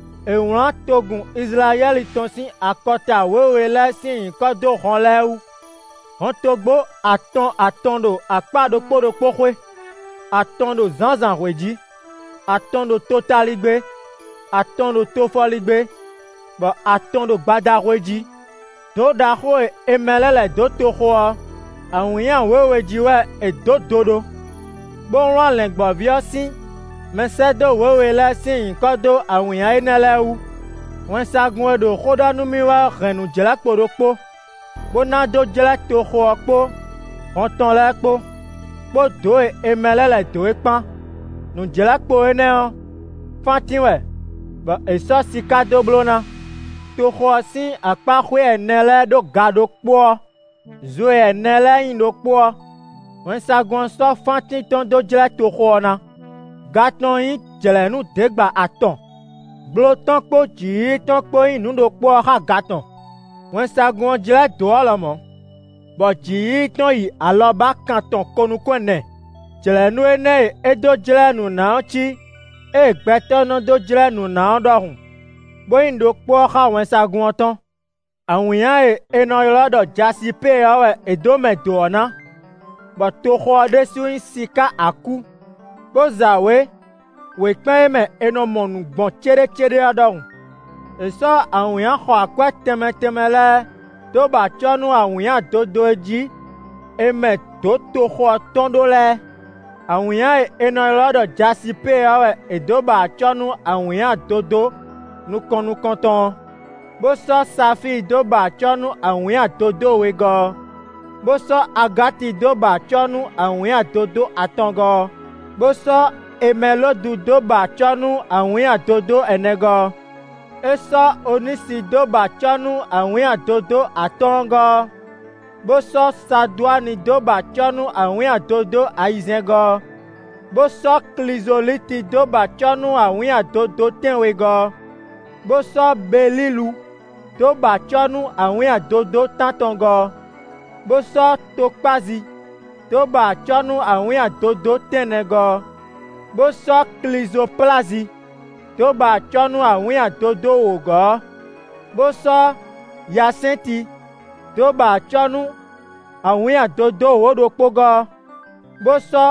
Eŋlɔ togun Israeli tɔn si akɔta wewe lɛ si ŋkɔ do xɔ lɛ wu. Xɔtogbo atɔn ɖo akpa ɖokpo xoe. Atɔn ɖo zãzã hoe dzi. Atɔn ɖo totaligbe. Atɔn ɖo tofɔligbe. Bɔ atɔn ɖo gbadaxoe dzi. Do daxoe eme lɛ le do toxoa. Awunya wewe dzi wɛ edo doɖo. Gbolɔ le gbɔviɔ si. Mese do wewe lɛ si ŋkɔ do awunya ene lɛ wu. Wɛnsagun eɖo xoɖɔnu mi wɛ hɛnu dzela kpo ɖokpo. Bona do dzela toxoa kpo. Xɔtɔn lɛ kpo. Kpo doe eme lɛ le doe kpã. Nudzela kpo ene yɔ. Fati wɛ. Bɔ esɔ sika do blona. Toxoa si akpa xoe ene lɛ ɖo ga ɖokpoa. Zoe ene lɛ yin ɖokpoa. Wɛnsagun sɔ fati tɔn do dzela toxoa na. Gatɔn yi dzelenu degba atɔn. Blotɔn kpo dziyitɔn kpo yi nuɖokpoa xa gatɔn. Wɛnsagun dzela doa le mɔ. Bɔ dziyitɔn yi alɔba kãtɔn konukɔ nɛ. Dzelenu ene edo dzelenu nawo tsi. Eye gbɛtɔ nɔ do dzelenu nawo ɖɔ ŋu. Boyin ɖokpoa xa wɛnsagun tɔn. Awunya ye enɔ ylɔ ɖɔ dzasi pe yɔwɛ edome doa na. Bɔ toxɔ ɖe si yi sika aku. Kpozawe wòkpɛ eme enɔ mɔnugbɔn tseɖetseɖe ɖɔ ŋu. Esɔ awunya xɔ akɔe tɛmɛtɛmɛ lɛ do batsɔ nu awunya dodo dzi eme do toxoa tɔn ɖo lɛ. Awunya enɔ lɔ ɖe jasipe awɛ edo ba atsɔnu awunya dodo nukɔnukɔntɔn. Bosɔ safi do ba atsɔnu awunya dodo wegɔ. Bosɔ agati do ba atsɔnu awunya dodo atɔngɔ. Bosɔ emelodu do ba atsɔnu awunya dodo enegɔ. Esɔ onisi do ba atsɔnu awunya dodo atɔngɔ. Bosɔ saduani do ba atsɔnu awunya dodo ayizɛgɔ. Bosɔ klizoliti do ba atsɔnu awunya dodo tɛwegɔ. Bosɔ belilu do ba atsɔnu awunya dodo tatɔngɔ. Bosɔ tokpazi do ba atsɔnu awunya dodo tɛnɛgɔ. Bosɔ klizoplazi do ba atsɔnu awunya dodo wògɔ. Bosɔ yasɛnti do ba atsɔnu awunya dodo wòɖokpogɔ. Bosɔ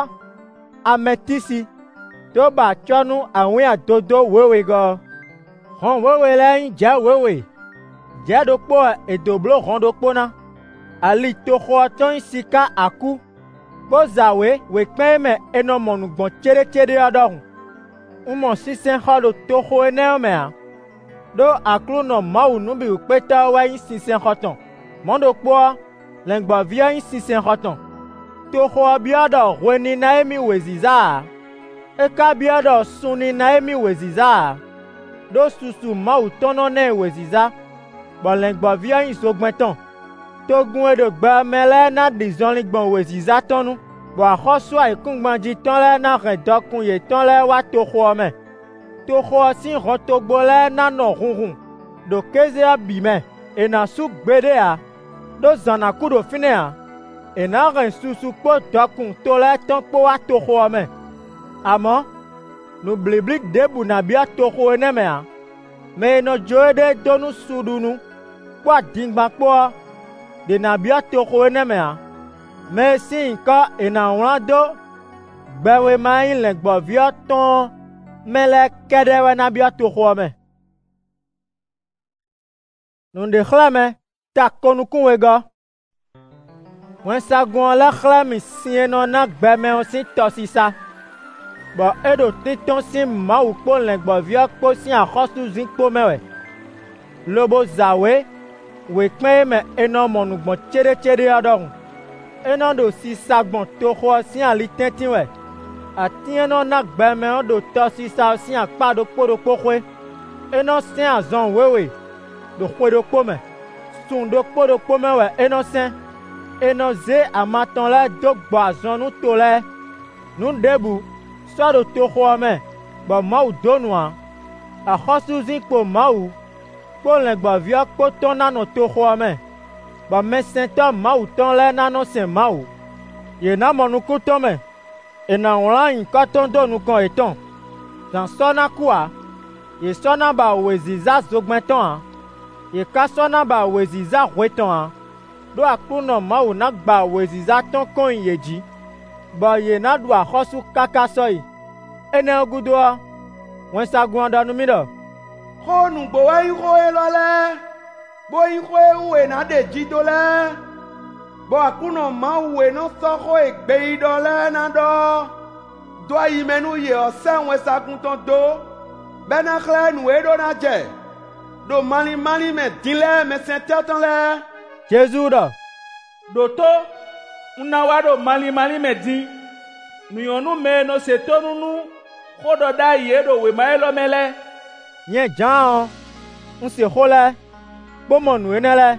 ametisi do ba atsɔnu awunya dodo wewegɔ. Hɔn wewe lɛ nyi dze wewe. Dze ɖokpo edoblo hɔn ɖokpo na. Ali toxoa tɔn sika aku. Bozawe wekpɛ me enɔ mɔnugbɔn tseɖetseɖe aɖɔhun. Umɔ sisɛ xɔ ɖo toxo enewo mea. Ɖo aklunɔ Mawu nubiwukpetɔwo woe nyi sisɛ xɔtɔn. Mɔɖokpoa lɛngbɔvia nyi sisɛ xɔtɔn. Toxoa bia ɖɔ hoeni na emi wòziza. Eka bia ɖɔ suni na emi wòziza. Ɖo susu Mawu tɔnɔ nɛ wòziza. Bɔ lɛngbɔvia nyi zogbɛtɔn. Togun eɖo gbe me lɛ na ɖi zɔli gbɔn wòziza tɔnu. Bɔ axɔsua ikungbanji tɔn lɛ na hɛn dɔkun ye tɔn lɛ wa toxoa me. Toxoa si hɔn togbo lɛ na nɔ hunhun. Ɖo kezea bi me. Ena su gbeɖea. Ɖo zãna ku ɖo finɛa. Ena hɛn susu kpo dɔkun to lɛ tɔn kpo wa toxoa me. Amɔ nublibli debu na bia toxo ene mea. Me enɔ dzo eɖe donu suɖunu. Kpɔ adingba kpoa. Dena bia toxo ene mea. Me si ŋkɔ ena wlã do. Gbewe ma yi le gbɔvia tɔn. Me lɛ kɛ ɖe wɛ na bia toxoa me. Nuɖexlẽme ta konukuwegɔ. Wɛnsagun lɛ xlẽ mi si enɔ na gbemewo si tɔsisa. Bɔ eɖo titɔn si Mawu kpo le gbɔvia kpo si axɔsuzi kpo me wɛ. Lobo zawe wekpɛ me enɔ mɔnugbɔn tseɖetseɖe aɖɔhun. Enɔ ɖo sisa gbɔn toxoa si ali tɛtĩ wɛ. Ati enɔ na gbemewo ɖo tɔsisawo si akpa ɖokpoɖokpo xoe. Enɔ sẽ azɔn wewe ɖo xoe ɖokpo me. Sun ɖokpoɖokpo me wɛ enɔ sẽ. Enɔ ze amatɔn lɛ do gbɔ azɔnu to lɛ. Nuɖebu sɔ ɖo toxoa me. Bɔ Mawu do nua. Axɔsuzi kpo Mawu kpo le gbɔvia kpo tɔn nanɔ toxoa me. Bɔ mesẽtɔ Mawu tɔn lɛ nanɔ sẽ Mawu. Ye na mɔnukutɔ me. Ena wlã nyikɔtɔn do nukɔ etɔn. Zã sɔna kua. Ye sɔna ba weziza zogbɛtɔa. Ye ka sɔna ba weziza hoetɔa. Ɖo aklunɔ Mawu na gba weziza tɔn kɔin ye dzi. Bɔ ye na ɖu axɔsu kaka sɔyi. Enewo gudoa. Wɛnsagun ɖɔ nu mi ɖɔ. Xɔ nugbo wa yi xɔ elɔ lɛ. Bo yi xɔ ewe na de dzi do lɛ. Bo akunɔ Mawu enɔ sɔ xɔ egbe yi dɔ lɛ na dɔ. Do ayi me nu ye ɔsɛ wɛnsagun tɔn do. Bɛna xlẽ nu eɖo na dze. Do mali me din lɛ mesẽtɔ tɔn lɛ. Jesu ɖɔ. Ɖoto una wa ɖo mali me din. Nuyɔnu me no se tonunu. Xɔɖɔ ɖa yi eɖo wema elɔ me lɛ. Nye dzãɔ. Ŋse xɔ lɛ. Bomɔ nu ene lɛ.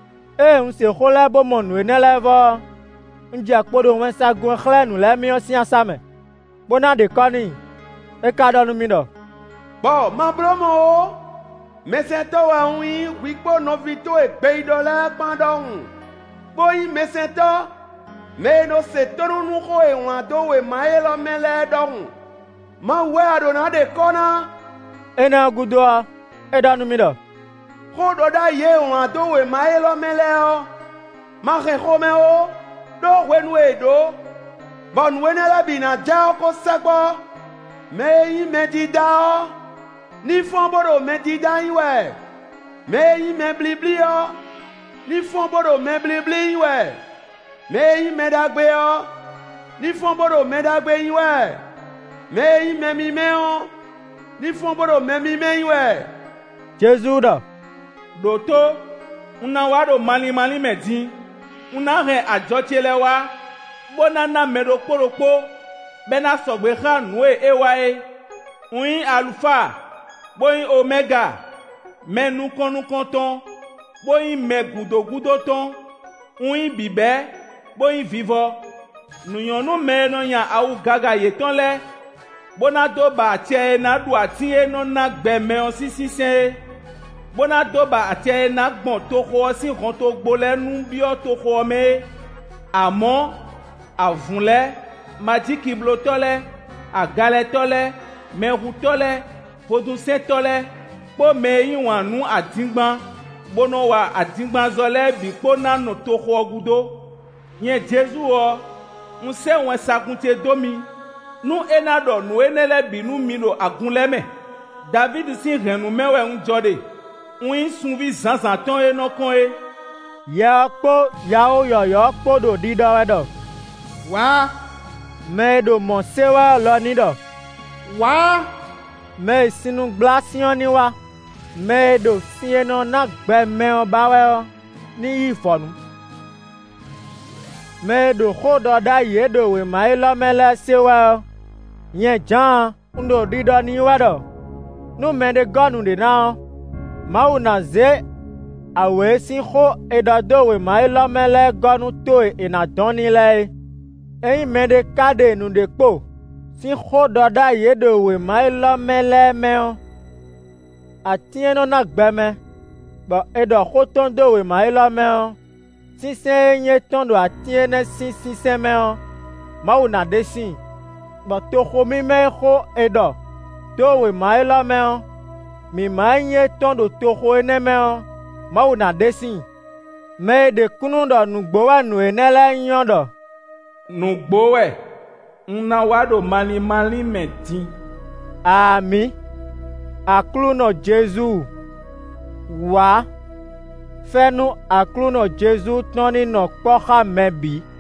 Ŋse xɔ lɛ bomɔ nu ene lɛ vɔ. Ŋdze kpoɖo wɛnsagun xlẽ nu lɛ miɔ si asa me. Bona ɖekɔ ni. Eka ɖɔ nu mi ɖɔ. Bɔ mablɔmɔwo. Mesẽtɔwoa ŋui wikpo nɔvi to egbe yi dɔ lɛ kpã ɖɔhun. Boyi mesẽtɔ. Me no se tonunu xɔ ewã do wema elɔ me lɛ ɖɔhun. Mawu aɖo na ɖekɔ na. Ena gudoa. Eɖɔ nu mi ɖɔ. Xɔ ɖɔ ɖa ye wã do wema elɔ me lɛ ɔ. Mahe xɔmewo. Ɖo wenu eɖo. Bɔ nu ene lɛ bina dzawo ko sɛgbɔ. Me yi medida. Ni fɔn boɖo medida yi wɛ. Me yi me blibli ɔ. Ni fɔn boɖo me blibli yi wɛ. me yi me dagbe yo ni fon bodo me dagbe yin we me yi me mi me yo ni fon bodo me mi me yin we Jésus do doto una wa do mali mali medin una he ajotele wa bona na medo porokpo bena sogbe khan we ewae un alpha boyin omega menu konu konton boyin megudo gudo ton un bibe boyin vivo nuyonu me no yan awu gaga yeton le bona do ba tie na du atie no na gbeme on sisise bona do ba atie na gbon to ko si kan to gbo lenu bi o to ko me àmọ́ avunle majiki blo tole agale tole meru tole podunse tole po me yiwanu adingban bono wa adingban zole bi po na no to ko ogudo yen Jesu o nse won sakunte domi nu enado nu enele binu milo agunleme David si renu mewe njode un sunvi zanzan ton enokon e ya po ya o yo po do dido wedo wá me do mo sewa lo nido wá me sinu glasion ni wa me do sieno na gbe me o bawe o ni ifonu me do khodo da ye do we mai lo mele sewa yen jan ndo dido ni wedo nu me de gonu de na ma una ze awe si kho edado we mai lo mele gonu to ina doni le eyin me de kade nu de po si kho doda ye do we mai lo mele me o atieno na gbeme ba edo kho ton do we mai lo me o si se nye ton do atiene si se me o ma una de si ba to kho mi me kho edo do we mai lo me o mi mai nye ton do to kho ene me o ma una de si me de kunu do nu gbo wa nu enele yan do nu gbowe una wa do mali mali medin ami akluno Jésus wa fenu akluno Jésus toni no kpoka mebi